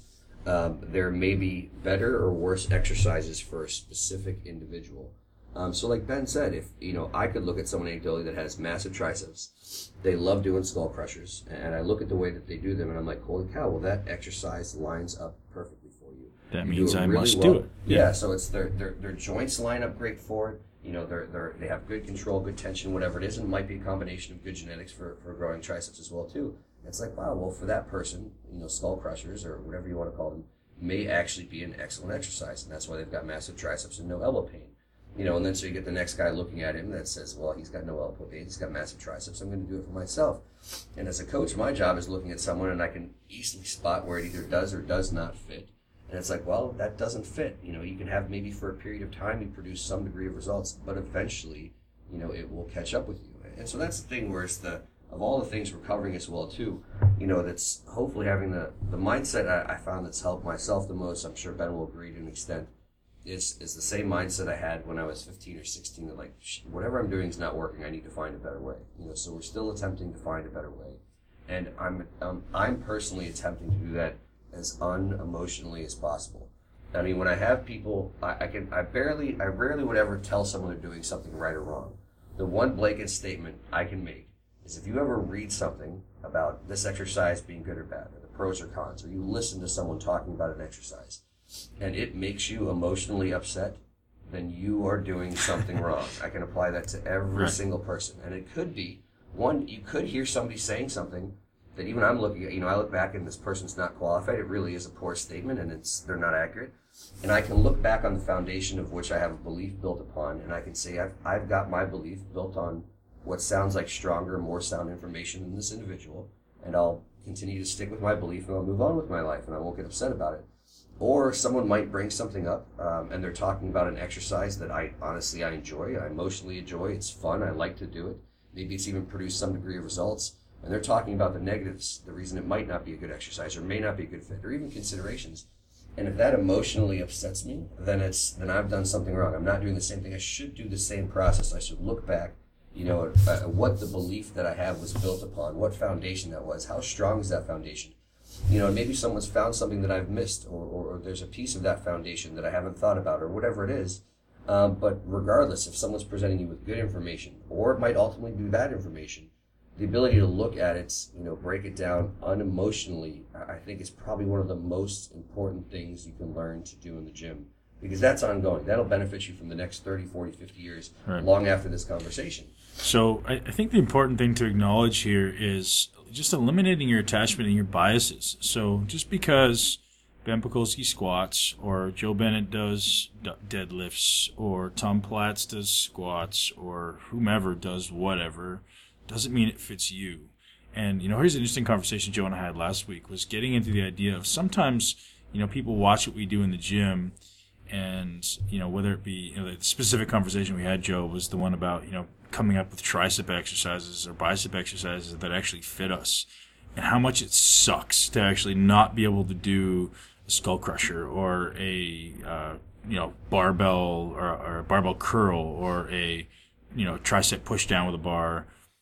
um, there may be better or worse exercises for a specific individual. Um, so like Ben said, if, you know, I could look at someone anecdotally that has massive triceps, they love doing skull crushers, and I look at the way that they do them, and I'm like, holy cow, well, that exercise lines up perfectly for you. That You means do it I really must well. do it. Yeah. Yeah. so it's their, their their joints line up great for it. You know, they're they're they have good control, good tension, whatever it is, and it might be a combination of good genetics for, for growing triceps as well too. It's like, wow, well, for that person, you know, skull crushers or whatever you want to call them may actually be an excellent exercise, and that's why they've got massive triceps and no elbow pain. You know, and then so you get the next guy looking at him that says, well, he's got no elbow pain, he's got massive triceps, I'm going to do it for myself. And as a coach, my job is looking at someone, and I can easily spot where it either does or does not fit. And it's like, well, that doesn't fit. You know, you can have maybe for a period of time you produce some degree of results, but eventually, you know, it will catch up with you. And so that's the thing where it's the, of all the things we're covering as well too, you know, that's hopefully having the, the mindset I, I found that's helped myself the most, I'm sure Ben will agree to an extent, is is the same mindset I had when I was fifteen or sixteen, that like, whatever I'm doing is not working, I need to find a better way. You know, so we're still attempting to find a better way. And I'm, um, I'm personally attempting to do that as unemotionally as possible. I mean, when I have people, I, I can, I barely, I rarely would ever tell someone they're doing something right or wrong. The one blanket statement I can make is if you ever read something about this exercise being good or bad, or the pros or cons, or you listen to someone talking about an exercise, and it makes you emotionally upset, then you are doing something wrong. I can apply that to every Right. single person. And it could be, one, you could hear somebody saying something that even I'm looking at, you know, I look back and this person's not qualified. It really is a poor statement, and it's they're not accurate. And I can look back on the foundation of which I have a belief built upon, and I can say I've, I've got my belief built on what sounds like stronger, more sound information than this individual, and I'll continue to stick with my belief, and I'll move on with my life, and I won't get upset about it. Or someone might bring something up, um, and they're talking about an exercise that I honestly I enjoy, I emotionally enjoy, it's fun, I like to do it. Maybe it's even produced some degree of results, and they're talking about the negatives, the reason it might not be a good exercise, or may not be a good fit, or even considerations. And if that emotionally upsets me, then it's then I've done something wrong. I'm not doing the same thing. I should do the same process. I should look back, you know, at, at what the belief that I have was built upon, what foundation that was, how strong is that foundation. You know, maybe someone's found something that I've missed, or, or, or there's a piece of that foundation that I haven't thought about, or whatever it is. Um, but regardless, if someone's presenting you with good information, or it might ultimately be bad information, the ability to look at it, you know, break it down unemotionally, I think is probably one of the most important things you can learn to do in the gym. Because that's ongoing. That'll benefit you from the next thirty, forty, fifty years, Right. long after this conversation. So I, I think the important thing to acknowledge here is just eliminating your attachment and your biases. So just because Ben Pakulski squats, or Joe Bennett does d- deadlifts, or Tom Platz does squats, or whomever does whatever, doesn't mean it fits you. And, you know, here's an interesting conversation Joe and I had last week, was getting into the idea of sometimes, you know, people watch what we do in the gym, and, you know, whether it be, you know, the specific conversation we had, Joe, was the one about, you know, coming up with tricep exercises or bicep exercises that actually fit us, and how much it sucks to actually not be able to do a skull crusher, or a, uh, you know, barbell, or, or a barbell curl, or a, you know, tricep push down with a bar.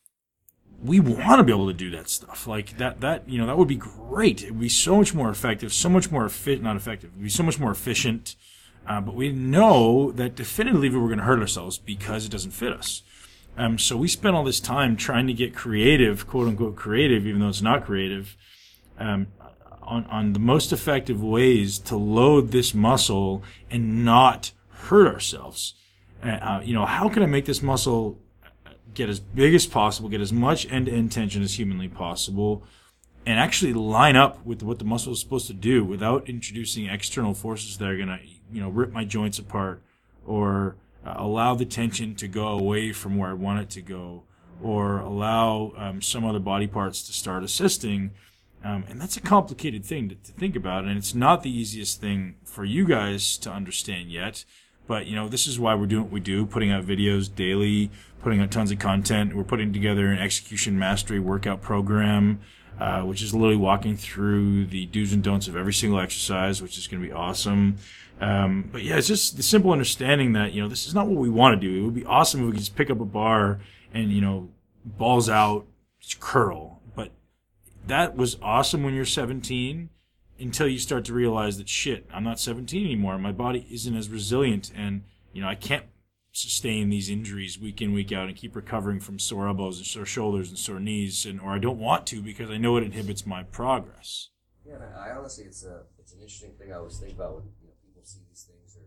We want to be able to do that stuff. Like that, that, you know, that would be great. It would be so much more effective, so much more efficient, not effective, it would be so much more efficient. Uh, but we know that definitively we're going to hurt ourselves because it doesn't fit us. Um, so we spent all this time trying to get creative, quote unquote creative, even though it's not creative, um, on, on the most effective ways to load this muscle and not hurt ourselves. Uh, you know, how can I make this muscle get as big as possible, get as much end-to-end tension as humanly possible, and actually line up with what the muscle is supposed to do without introducing external forces that are going to, you know, rip my joints apart, or uh, allow the tension to go away from where I want it to go, or allow um, some other body parts to start assisting. Um, and that's a complicated thing to, to think about, and it's not the easiest thing for you guys to understand yet. But, you know, this is why we're doing what we do, putting out videos daily, putting out tons of content. We're putting together an execution mastery workout program, uh, which is literally walking through the do's and don'ts of every single exercise, which is going to be awesome. Um, but yeah, it's just the simple understanding that, you know, this is not what we want to do. It would be awesome if we could just pick up a bar and, you know, balls out, curl. But that was awesome when you're seventeen. until you start to realize that, shit, I'm not seventeen anymore. My body isn't as resilient, and, you know, I can't sustain these injuries week in, week out and keep recovering from sore elbows and sore shoulders and sore knees, and or I don't want to because I know it inhibits my progress. Yeah, and I, I honestly, it's a it's an interesting thing I always think about when, you know, people see these things, or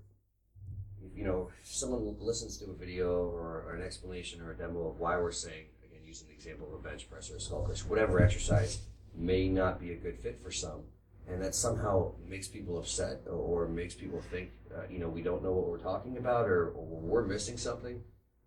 if, you know, if someone listens to a video or, or an explanation or a demo of why we're saying, again, using the example of a bench press or a skull crush, whatever exercise may not be a good fit for some, and that somehow makes people upset or, or makes people think, uh, you know, we don't know what we're talking about, or, or we're missing something.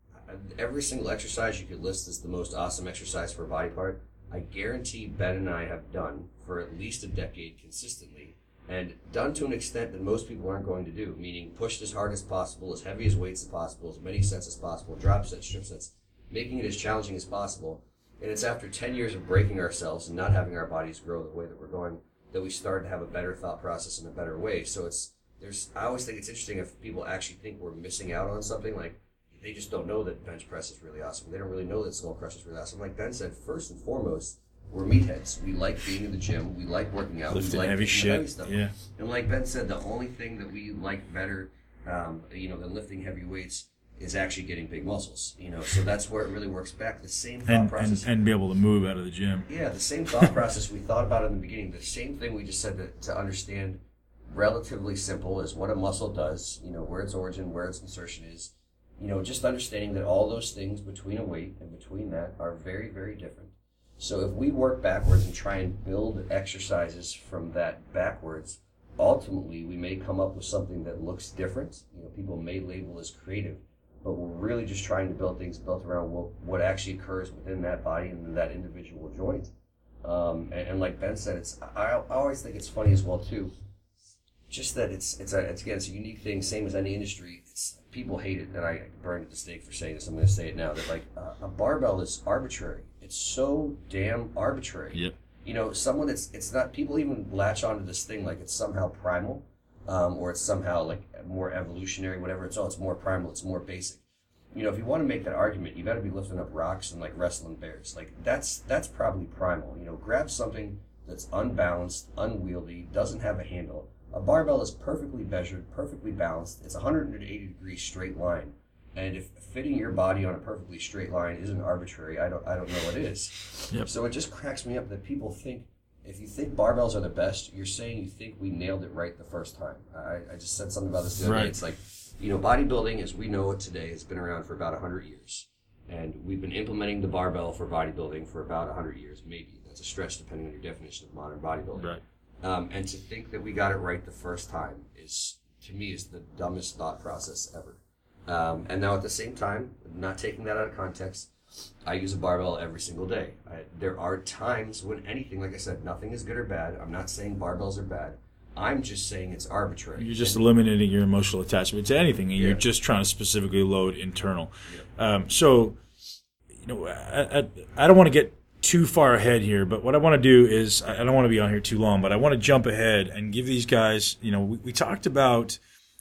Every single exercise you could list as the most awesome exercise for a body part, I guarantee Ben and I have done for at least a decade consistently, and done to an extent that most people aren't going to do, meaning pushed as hard as possible, as heavy as weights as possible, as many sets as possible, drop sets, strip sets, making it as challenging as possible. And it's after ten years of breaking ourselves and not having our bodies grow the way that we're going that we started to have a better thought process and a better way. So it's, there's, I always think it's interesting if people actually think we're missing out on something, like they just don't know that bench press is really awesome. They don't really know that skull crush is really awesome. Like Ben said, first and foremost, we're meatheads. We like being in the gym. We like working out. Lifting we like heavy shit. Heavy stuff. Yeah. And like Ben said, the only thing that we like better, um, you know, than lifting heavy weights is actually getting big muscles. You know, so that's where it really works back. The same thought And, process. and and be able to move out of the gym. Yeah, the same thought process we thought about in the beginning. The same thing we just said to, to understand, relatively simple, is what a muscle does. You know, where its origin, where its insertion is. You know, just understanding that all those things between a weight and between that are very, very different. So if we work backwards and try and build exercises from that backwards, ultimately we may come up with something that looks different. You know, people may label as creative, but we're really just trying to build things built around what, what actually occurs within that body and that individual joint. Um, and, and like Ben said, it's I, I always think it's funny as well too. Just that it's it's a it's again it's a unique thing, same as any industry. It's people hate it, and I burned at the stake for saying this. I'm going to say it now. That like uh, a barbell is arbitrary. It's so damn arbitrary. Yep. You know, someone it's it's not. People even latch onto this thing like it's somehow primal, um, or it's somehow like more evolutionary, whatever. It's all it's more primal. It's more basic. You know, if you want to make that argument, you got to be lifting up rocks and like wrestling bears. Like that's that's probably primal. You know, grab something that's unbalanced, unwieldy, doesn't have a handle. A barbell is perfectly measured, perfectly balanced. It's a one hundred eighty degree straight line. And if fitting your body on a perfectly straight line isn't arbitrary, I don't I don't know what is. Yep. So it just cracks me up that people think, if you think barbells are the best, you're saying you think we nailed it right the first time. I, I just said something about this the other Right. day. It's like, you know, bodybuilding as we know it today has been around for about one hundred years. And we've been implementing the barbell for bodybuilding for about one hundred years, maybe. That's a stretch depending on your definition of modern bodybuilding. Right. Um, and to think that we got it right the first time is, to me, is the dumbest thought process ever. Um, and now at the same time, not taking that out of context, I use a barbell every single day. I, there are times when anything, like I said, nothing is good or bad. I'm not saying barbells are bad. I'm just saying it's arbitrary. You're just eliminating your emotional attachment to anything, and Yeah. you're just trying to specifically load internal. Yeah. Um, so, you know, I, I, I don't want to get too far ahead here, but what I want to do is, I don't want to be on here too long, but I want to jump ahead and give these guys, you know, we, we talked about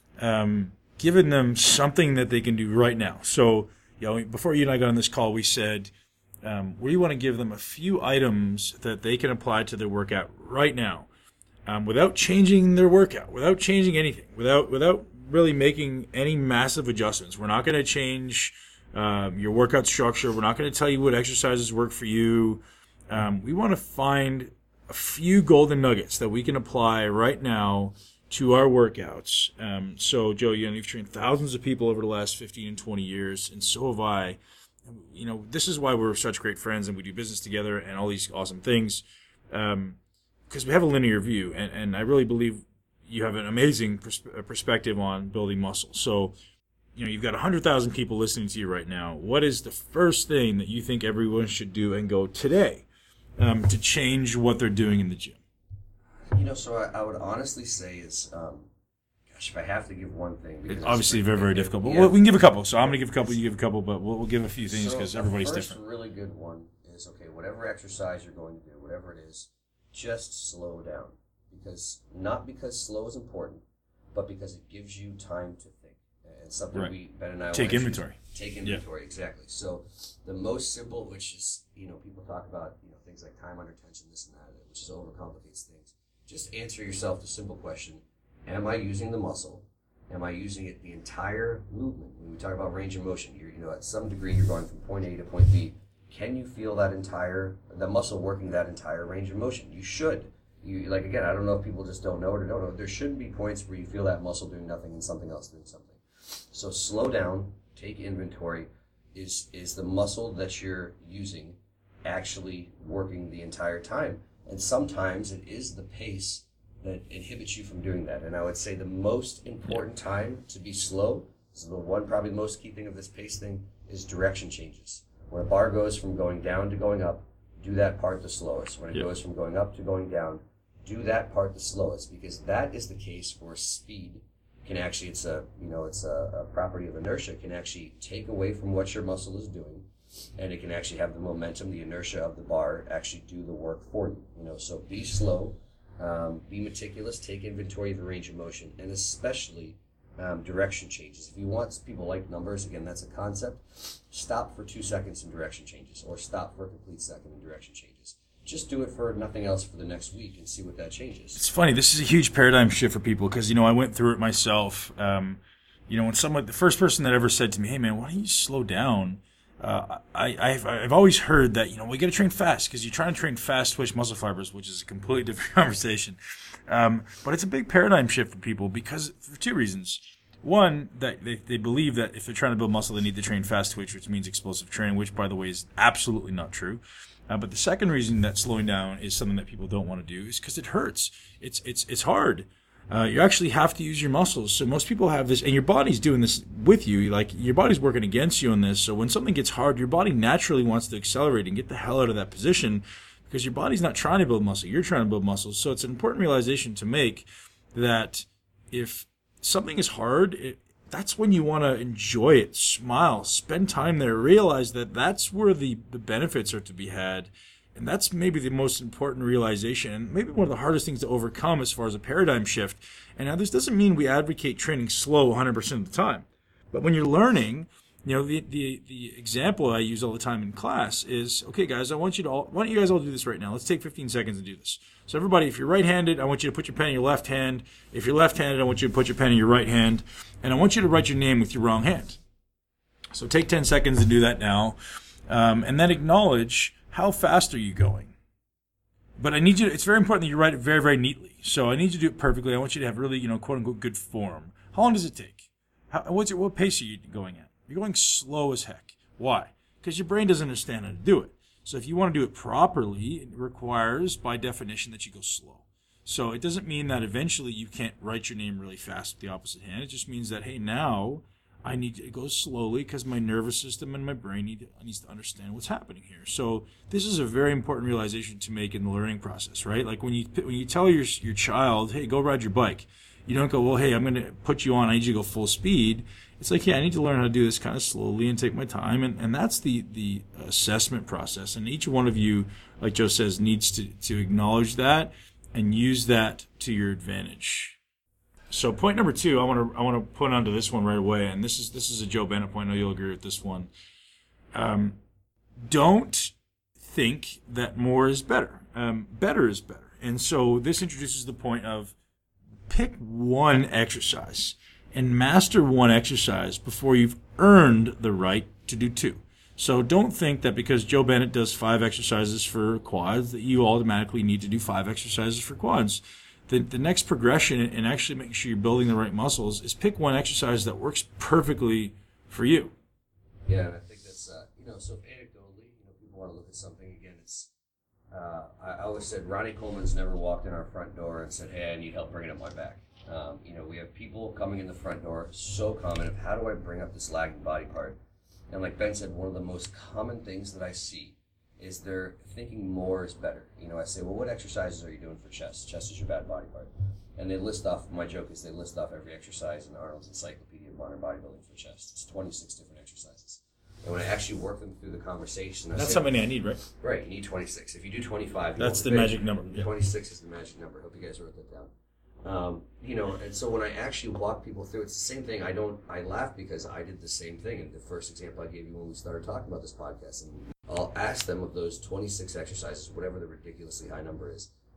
um, giving them something that they can do right now. So, you know, before you and I got on this call, we said um, we want to give them a few items that they can apply to their workout right now, um, without changing their workout, without changing anything, without without really making any massive adjustments. We're not going to change Um, your workout structure. We're not going to tell you what exercises work for you. Um, we want to find a few golden nuggets that we can apply right now to our workouts. Um, so, Joe, you know, you've trained thousands of people over the last fifteen and twenty years, and so have I. You know, this is why we're such great friends and we do business together and all these awesome things, um, because we have a linear view, and, and I really believe you have an amazing pers- perspective on building muscle. So, you know, you've got one hundred thousand people listening to you right now. What is the first thing that you think everyone should do and go today um, to change what they're doing in the gym? You know, so I, I would honestly say is, um, gosh, if I have to give one thing. It's obviously very, very difficult. But Yeah. we'll, we can give a couple. So I'm going to give a couple, you give a couple, but we'll, we'll give a few things because so everybody's the first different. really good one is, okay, whatever exercise you're going to do, whatever it is, just slow down. Because, not because slow is important, but because it gives you time to think. And something Right. we, Ben and I Take always inventory. use- Take inventory, exactly. So the most simple, which is, you know, people talk about, you know, things like time under tension, this and that, which is overcomplicates things. just answer yourself the simple question, am I using the muscle? Am I using it the entire movement? When we talk about range of motion, you're, you know, at some degree you're going from point A to point B. Can you feel that entire, the muscle working that entire range of motion? You should. You, like, again, I don't know if people just don't know it or don't know. There shouldn't be points where you feel that muscle doing nothing and something else doing something. So slow down, take inventory. Is, is the muscle that you're using actually working the entire time? And sometimes it is the pace that inhibits you from doing that. And I would say the most important time to be slow, so the one probably most key thing of this pace thing, is direction changes. When a bar goes from going down to going up, do that part the slowest. When it Yep. goes from going up to going down, do that part the slowest, because that is the case where speed can actually, it's a, you know, it's a, a property of inertia, can actually take away from what your muscle is doing, and it can actually have the momentum, the inertia of the bar actually do the work for you. You know, so be slow, um, be meticulous, take inventory of the range of motion, and especially um, direction changes. If you want, people like numbers, again, that's a concept. Stop for two seconds in direction changes, or stop for a complete second in direction changes. Just do it for nothing else for the next week and see what that changes. It's funny. This is a huge paradigm shift for people because, you know, I went through it myself. Um, you know, when someone, the first person that ever said to me, hey, man, why don't you slow down? Uh, I, I've, I've always heard that, you know, we got to train fast because you're trying to train fast twitch muscle fibers, which is a completely different conversation. Um, but it's a big paradigm shift for people because for two reasons. One, that they, they believe that if they're trying to build muscle, they need to train fast twitch, which means explosive training, which, by the way, is absolutely not true. Uh, but the second reason that slowing down is something that people don't want to do is because it hurts. It's it's it's hard. Uh, you actually have to use your muscles. So most people have this, and your body's doing this with you. Like your body's working against you on this. So when something gets hard, your body naturally wants to accelerate and get the hell out of that position because your body's not trying to build muscle. You're trying to build muscles. So it's an important realization to make that if something is hard, it, that's when you want to enjoy it, smile, spend time there, realize that that's where the, the benefits are to be had. And that's maybe the most important realization and maybe one of the hardest things to overcome as far as a paradigm shift. And now this doesn't mean we advocate training slow one hundred percent of the time. But when you're learning, you know, the, the, the example I use all the time in class is, okay, guys, I want you to all, why don't you guys all do this right now? Let's take fifteen seconds and do this. So everybody, if you're right-handed, I want you to put your pen in your left hand. If you're left-handed, I want you to put your pen in your right hand. And I want you to write your name with your wrong hand. So take ten seconds to do that now. Um, and then acknowledge how fast are you going. But I need you to, it's very important that you write it very, very neatly. So I need you to do it perfectly. I want you to have really, you know, quote-unquote good form. How long does it take? How, what's it, what pace are you going at? You're going slow as heck. Why? Because your brain doesn't understand how to do it. So if you want to do it properly, it requires, by definition, that you go slow. So it doesn't mean that eventually you can't write your name really fast with the opposite hand. It just means that, hey, now I need to go slowly because my nervous system and my brain need to, needs to understand what's happening here. So this is a very important realization to make in the learning process, right? Like when you when you tell your your child, hey, go ride your bike, you don't go, well, hey, I'm going to put you on, I need you to go full speed. It's like, yeah, I need to learn how to do this kind of slowly and take my time. And, and that's the, the assessment process. And each one of you, like Joe says, needs to, to acknowledge that and use that to your advantage. So point number two, I want to I want to put onto this one right away, and this is this is a Joe Bennett point. I know you'll agree with this one. Um, don't think that more is better. Um, better is better, and so this introduces the point of pick one exercise and master one exercise before you've earned the right to do two. So don't think that because Joe Bennett does five exercises for quads that you automatically need to do five exercises for quads. The, the next progression and actually making sure you're building the right muscles is pick one exercise that works perfectly for you. Yeah, and I think that's, uh, you know, so anecdotally, you know, people want to look at something, again, it's, uh, I, I always said Ronnie Coleman's never walked in our front door and said, hey, I need help bringing up my back. Um, you know, we have people coming in the front door, so common of how do I bring up this lagging body part? And like Ben said, one of the most common things that I see is they're thinking more is better. You know, I say, well, what exercises are you doing for chest? Chest is your bad body part. And they list off, my joke is they list off every exercise in Arnold's Encyclopedia of Modern Bodybuilding for chest. It's twenty-six different exercises. And when I actually work them through the conversation, I That's say, how many I need, right? right, you need twenty-six. If you do twenty-five, you That's won't the finish. magic number. Yeah. twenty-six is the magic number. Hope you guys wrote that down. Um, you know, and so when I actually walk people through, it's the same thing. I don't, I laugh because I did the same thing in the first example I gave you when we started talking about this podcast. And I'll ask them of those twenty-six exercises, whatever the ridiculously high number is,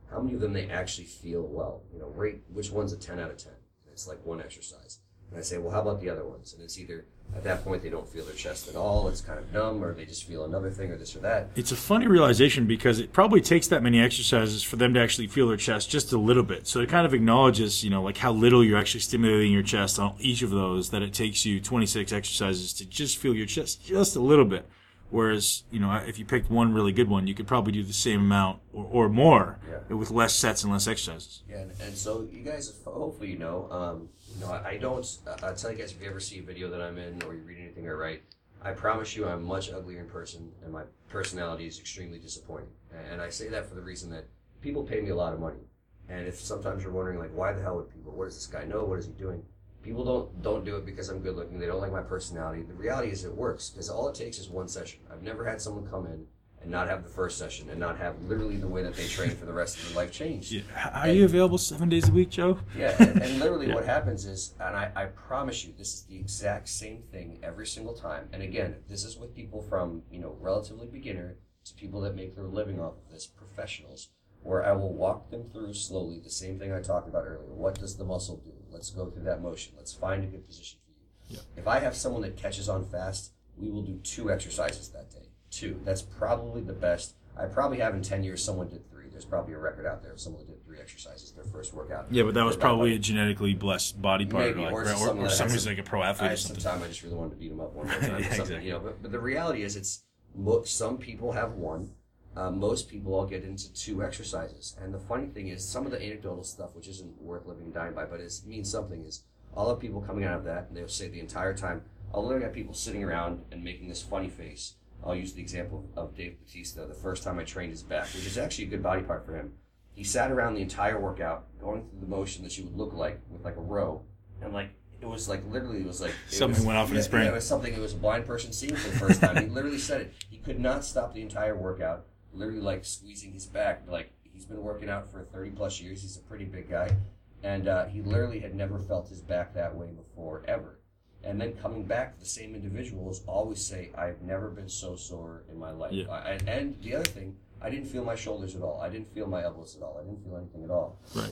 how many of them they actually feel well. You know, rate which one's a ten out of ten. It's like one exercise. And I say, well, how about the other ones? And it's either, at that point, they don't feel their chest at all, it's kind of numb, or they just feel another thing, or this or that. It's a funny realization because it probably takes that many exercises for them to actually feel their chest just a little bit. So it kind of acknowledges, you know, like how little you're actually stimulating your chest on each of those, that it takes you twenty-six exercises to just feel your chest just a little bit. Whereas, you know, if you picked one really good one, you could probably do the same amount or, or more yeah. with less sets and less exercises. Yeah, and, and so you guys, hopefully you know, um, you know, I, I don't, I'll tell you guys, if you ever see a video that I'm in or you read anything I write, I promise you I'm much uglier in person and my personality is extremely disappointing. And I say that for the reason that people pay me a lot of money. And if sometimes you're wondering, like, why the hell would people, what does this guy know, what is he doing? People don't don't do it because I'm good looking. They don't like my personality. The reality is it works because all it takes is one session. I've never had someone come in and not have the first session and not have literally the way that they train for the rest of their life changed. Yeah. Are and, you available seven days a week, Joe? Yeah, and, and literally yeah. what happens is, and I, I promise you, this is the exact same thing every single time. And again, this is with people from, you know, relatively beginner to people that make their living off of this, professionals, where I will walk them through slowly the same thing I talked about earlier. What does the muscle do? Let's go through that motion. Let's find a good position for you. Yeah. If I have someone that catches on fast, we will do two exercises that day. Two. That's probably the best. I probably have in ten years someone did three. There's probably a record out there of someone that did three exercises their first workout. Yeah, but that was probably a genetically blessed body part. Maybe, like, or, or, or, or somebody's like a pro athlete I or something. Sometime I just really wanted to beat him up one more time. yeah, or something, exactly. You know, but, but the reality is it's mo- some people have one. Uh, most people all get into two exercises. And the funny thing is, some of the anecdotal stuff, which isn't worth living and dying by, but it means something, is I'll have people coming out of that, and they'll say the entire time, I'll literally have people sitting around and making this funny face. I'll use the example of Dave Bautista, the first time I trained his back, which is actually a good body part for him. He sat around the entire workout, going through the motion that you would look like, with like a row, and like, it was like, literally, it was like... It something was, went off in yeah, his brain. Yeah, it was something, it was a blind person seeing for the first time. He literally said it. He could not stop the entire workout, literally like squeezing his back. Like, he's been working out for thirty plus years. He's a pretty big guy. And uh, he literally had never felt his back that way before, ever. And then coming back, the same individuals always say, I've never been so sore in my life. Yeah. I, and the other thing, I didn't feel my shoulders at all. I didn't feel my elbows at all. I didn't feel anything at all. Right.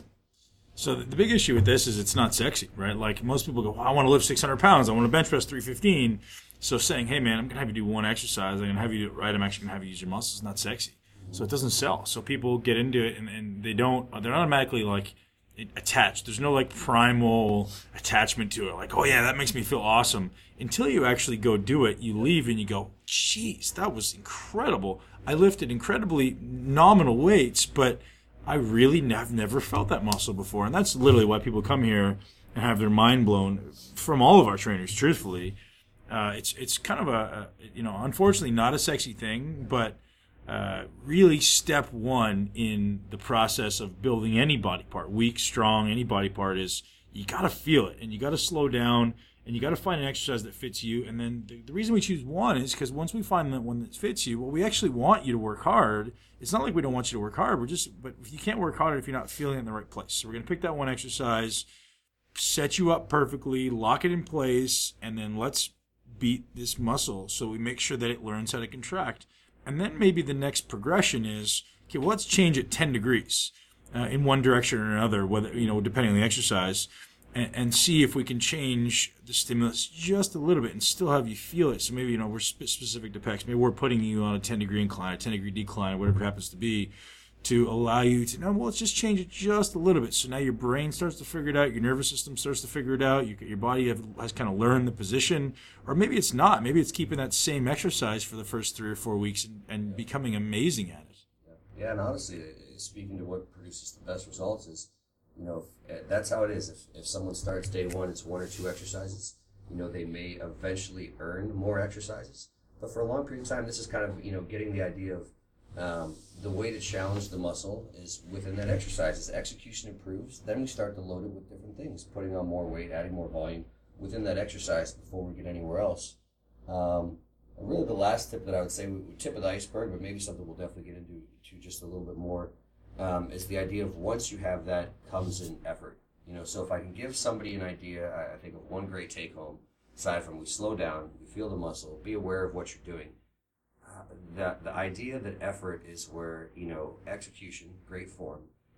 So the big issue with this is it's not sexy, right? Like most people go, well, I want to lift six hundred pounds. I want to bench press three fifteen. So saying, hey, man, I'm going to have you do one exercise. I'm going to have you do it right. I'm actually going to have you use your muscles. Not sexy. So it doesn't sell. So people get into it and, and they don't, they're not automatically like attached. There's no like primal attachment to it. Like, oh yeah, that makes me feel awesome. Until you actually go do it, you leave and you go, geez, that was incredible. I lifted incredibly nominal weights, but I really have never felt that muscle before. And that's literally why people come here and have their mind blown from all of our trainers, truthfully. Uh, it's, it's kind of a, a, you know, unfortunately not a sexy thing, but Uh, really step one in the process of building any body part, weak, strong, any body part, is you got to feel it and you got to slow down and you got to find an exercise that fits you. And then the, the reason we choose one is because once we find that one that fits you, well, we actually want you to work hard. It's not like we don't want you to work hard. We're just, but you can't work hard if you're not feeling it in the right place. So we're going to pick that one exercise, set you up perfectly, lock it in place, and then let's beat this muscle so we make sure that it learns how to contract. And then maybe the next progression is, okay, well, let's change it ten degrees uh, in one direction or another, whether, you know, depending on the exercise, and, and see if we can change the stimulus just a little bit and still have you feel it. So maybe, you know, we're spe- specific to pecs. Maybe we're putting you on a ten degree incline, a ten degree decline, whatever it happens to be, to allow you to, no, well, let's just change it just a little bit. So now your brain starts to figure it out, your nervous system starts to figure it out, you, your body have, has kind of learned the position, or maybe it's not. Maybe it's keeping that same exercise for the first three or four weeks and, and becoming amazing at it. Yeah, and honestly, speaking to what produces the best results is, you know, if, that's how it is. If, if someone starts day one, it's one or two exercises. You know, they may eventually earn more exercises. But for a long period of time, this is kind of, you know, getting the idea of, Um, the way to challenge the muscle is within that exercise. As execution improves, then we start to load it with different things, putting on more weight, adding more volume within that exercise before we get anywhere else. Um, and really the last tip that I would say, we, we tip of the iceberg, but maybe something we'll definitely get into to just a little bit more, um, is the idea of once you have that comes in effort. You know, so if I can give somebody an idea, I, I think of one great take home, aside from we slow down, we feel the muscle, be aware of what you're doing. The, the idea that effort is where, you know, execution, great form,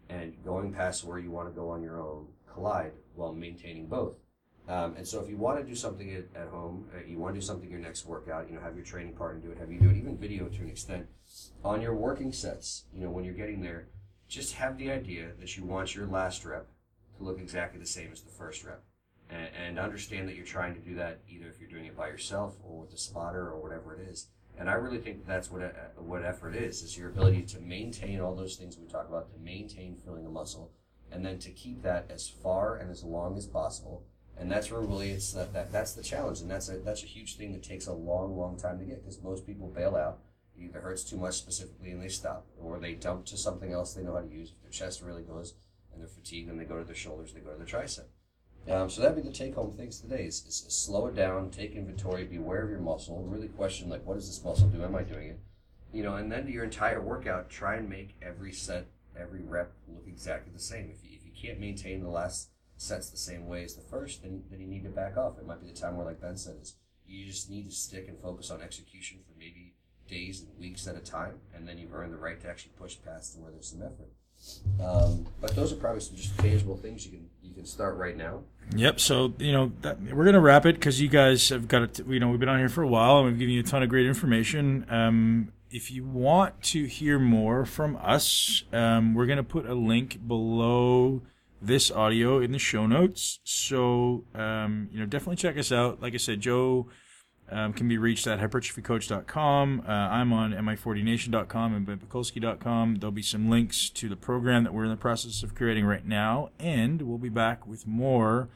and going past where you want to go on your own collide while maintaining both. Um, and so if you want to do something at, at home, uh, you want to do something your next workout, you know, have your training partner do it, have you do it, even video to an extent, on your working sets, you know, when you're getting there, just have the idea that you want your last rep to look exactly the same as the first rep. And, and understand that you're trying to do that either if you're doing it by yourself or with a spotter or whatever it is. And I really think that's what a, what effort is, is your ability to maintain all those things we talk about, to maintain filling a muscle, and then to keep that as far and as long as possible. And that's where really it's that, that that's the challenge, and that's a that's a huge thing that takes a long, long time to get, because most people bail out. It either hurts too much specifically and they stop, or they dump to something else they know how to use. If their chest really goes and they're fatigued, then they go to their shoulders, they go to their tricep. Um, so that'd be the take-home things today: is, is slow it down, take inventory, be aware of your muscle, really question like, what does this muscle do? Am I doing it? You know, and then to your entire workout, try and make every set, every rep look exactly the same. If you, if you can't maintain the last sets the same way as the first, then, then you need to back off. It might be the time where, like Ben said, is you just need to stick and focus on execution for maybe days and weeks at a time, and then you've earned the right to actually push past to where there's some effort. Um, but those are probably some just tangible things you can you can start right now. Yep. So you know that, we're gonna wrap it because you guys have got it. You know we've been on here for a while and we've given you a ton of great information. Um, if you want to hear more from us, um, we're gonna put a link below this audio in the show notes. So, um, you know, definitely check us out. Like I said, Joe um, can be reached at hypertrophy coach dot com. Uh, I'm on M I forty nation dot com and Ben Pakulski dot com. There'll be some links to the program that we're in the process of creating right now, and we'll be back with more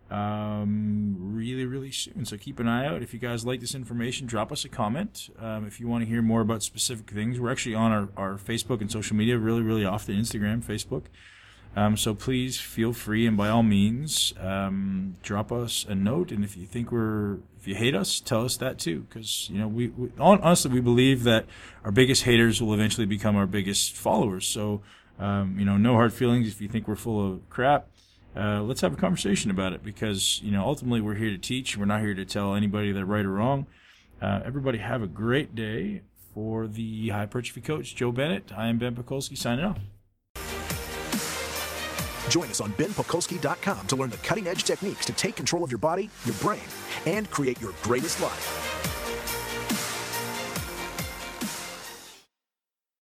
um, really, really soon. So keep an eye out. If you guys like this information, drop us a comment. Um, if you want to hear more about specific things, we're actually on our, our Facebook and social media really, really often, Instagram, Facebook. Um, so please feel free, and by all means, um, drop us a note. And if you think we're, if you hate us, tell us that too. Because you know, we, we honestly we believe that our biggest haters will eventually become our biggest followers. So, um, you know, no hard feelings if you think we're full of crap. Uh, let's have a conversation about it, because you know, ultimately we're here to teach. We're not here to tell anybody they're right or wrong. Uh, everybody have a great day. For the Hypertrophy Coach, Joe Bennett, I am Ben Pakulski signing off. Join us on Ben Pakulski dot com to learn the cutting-edge techniques to take control of your body, your brain, and create your greatest life.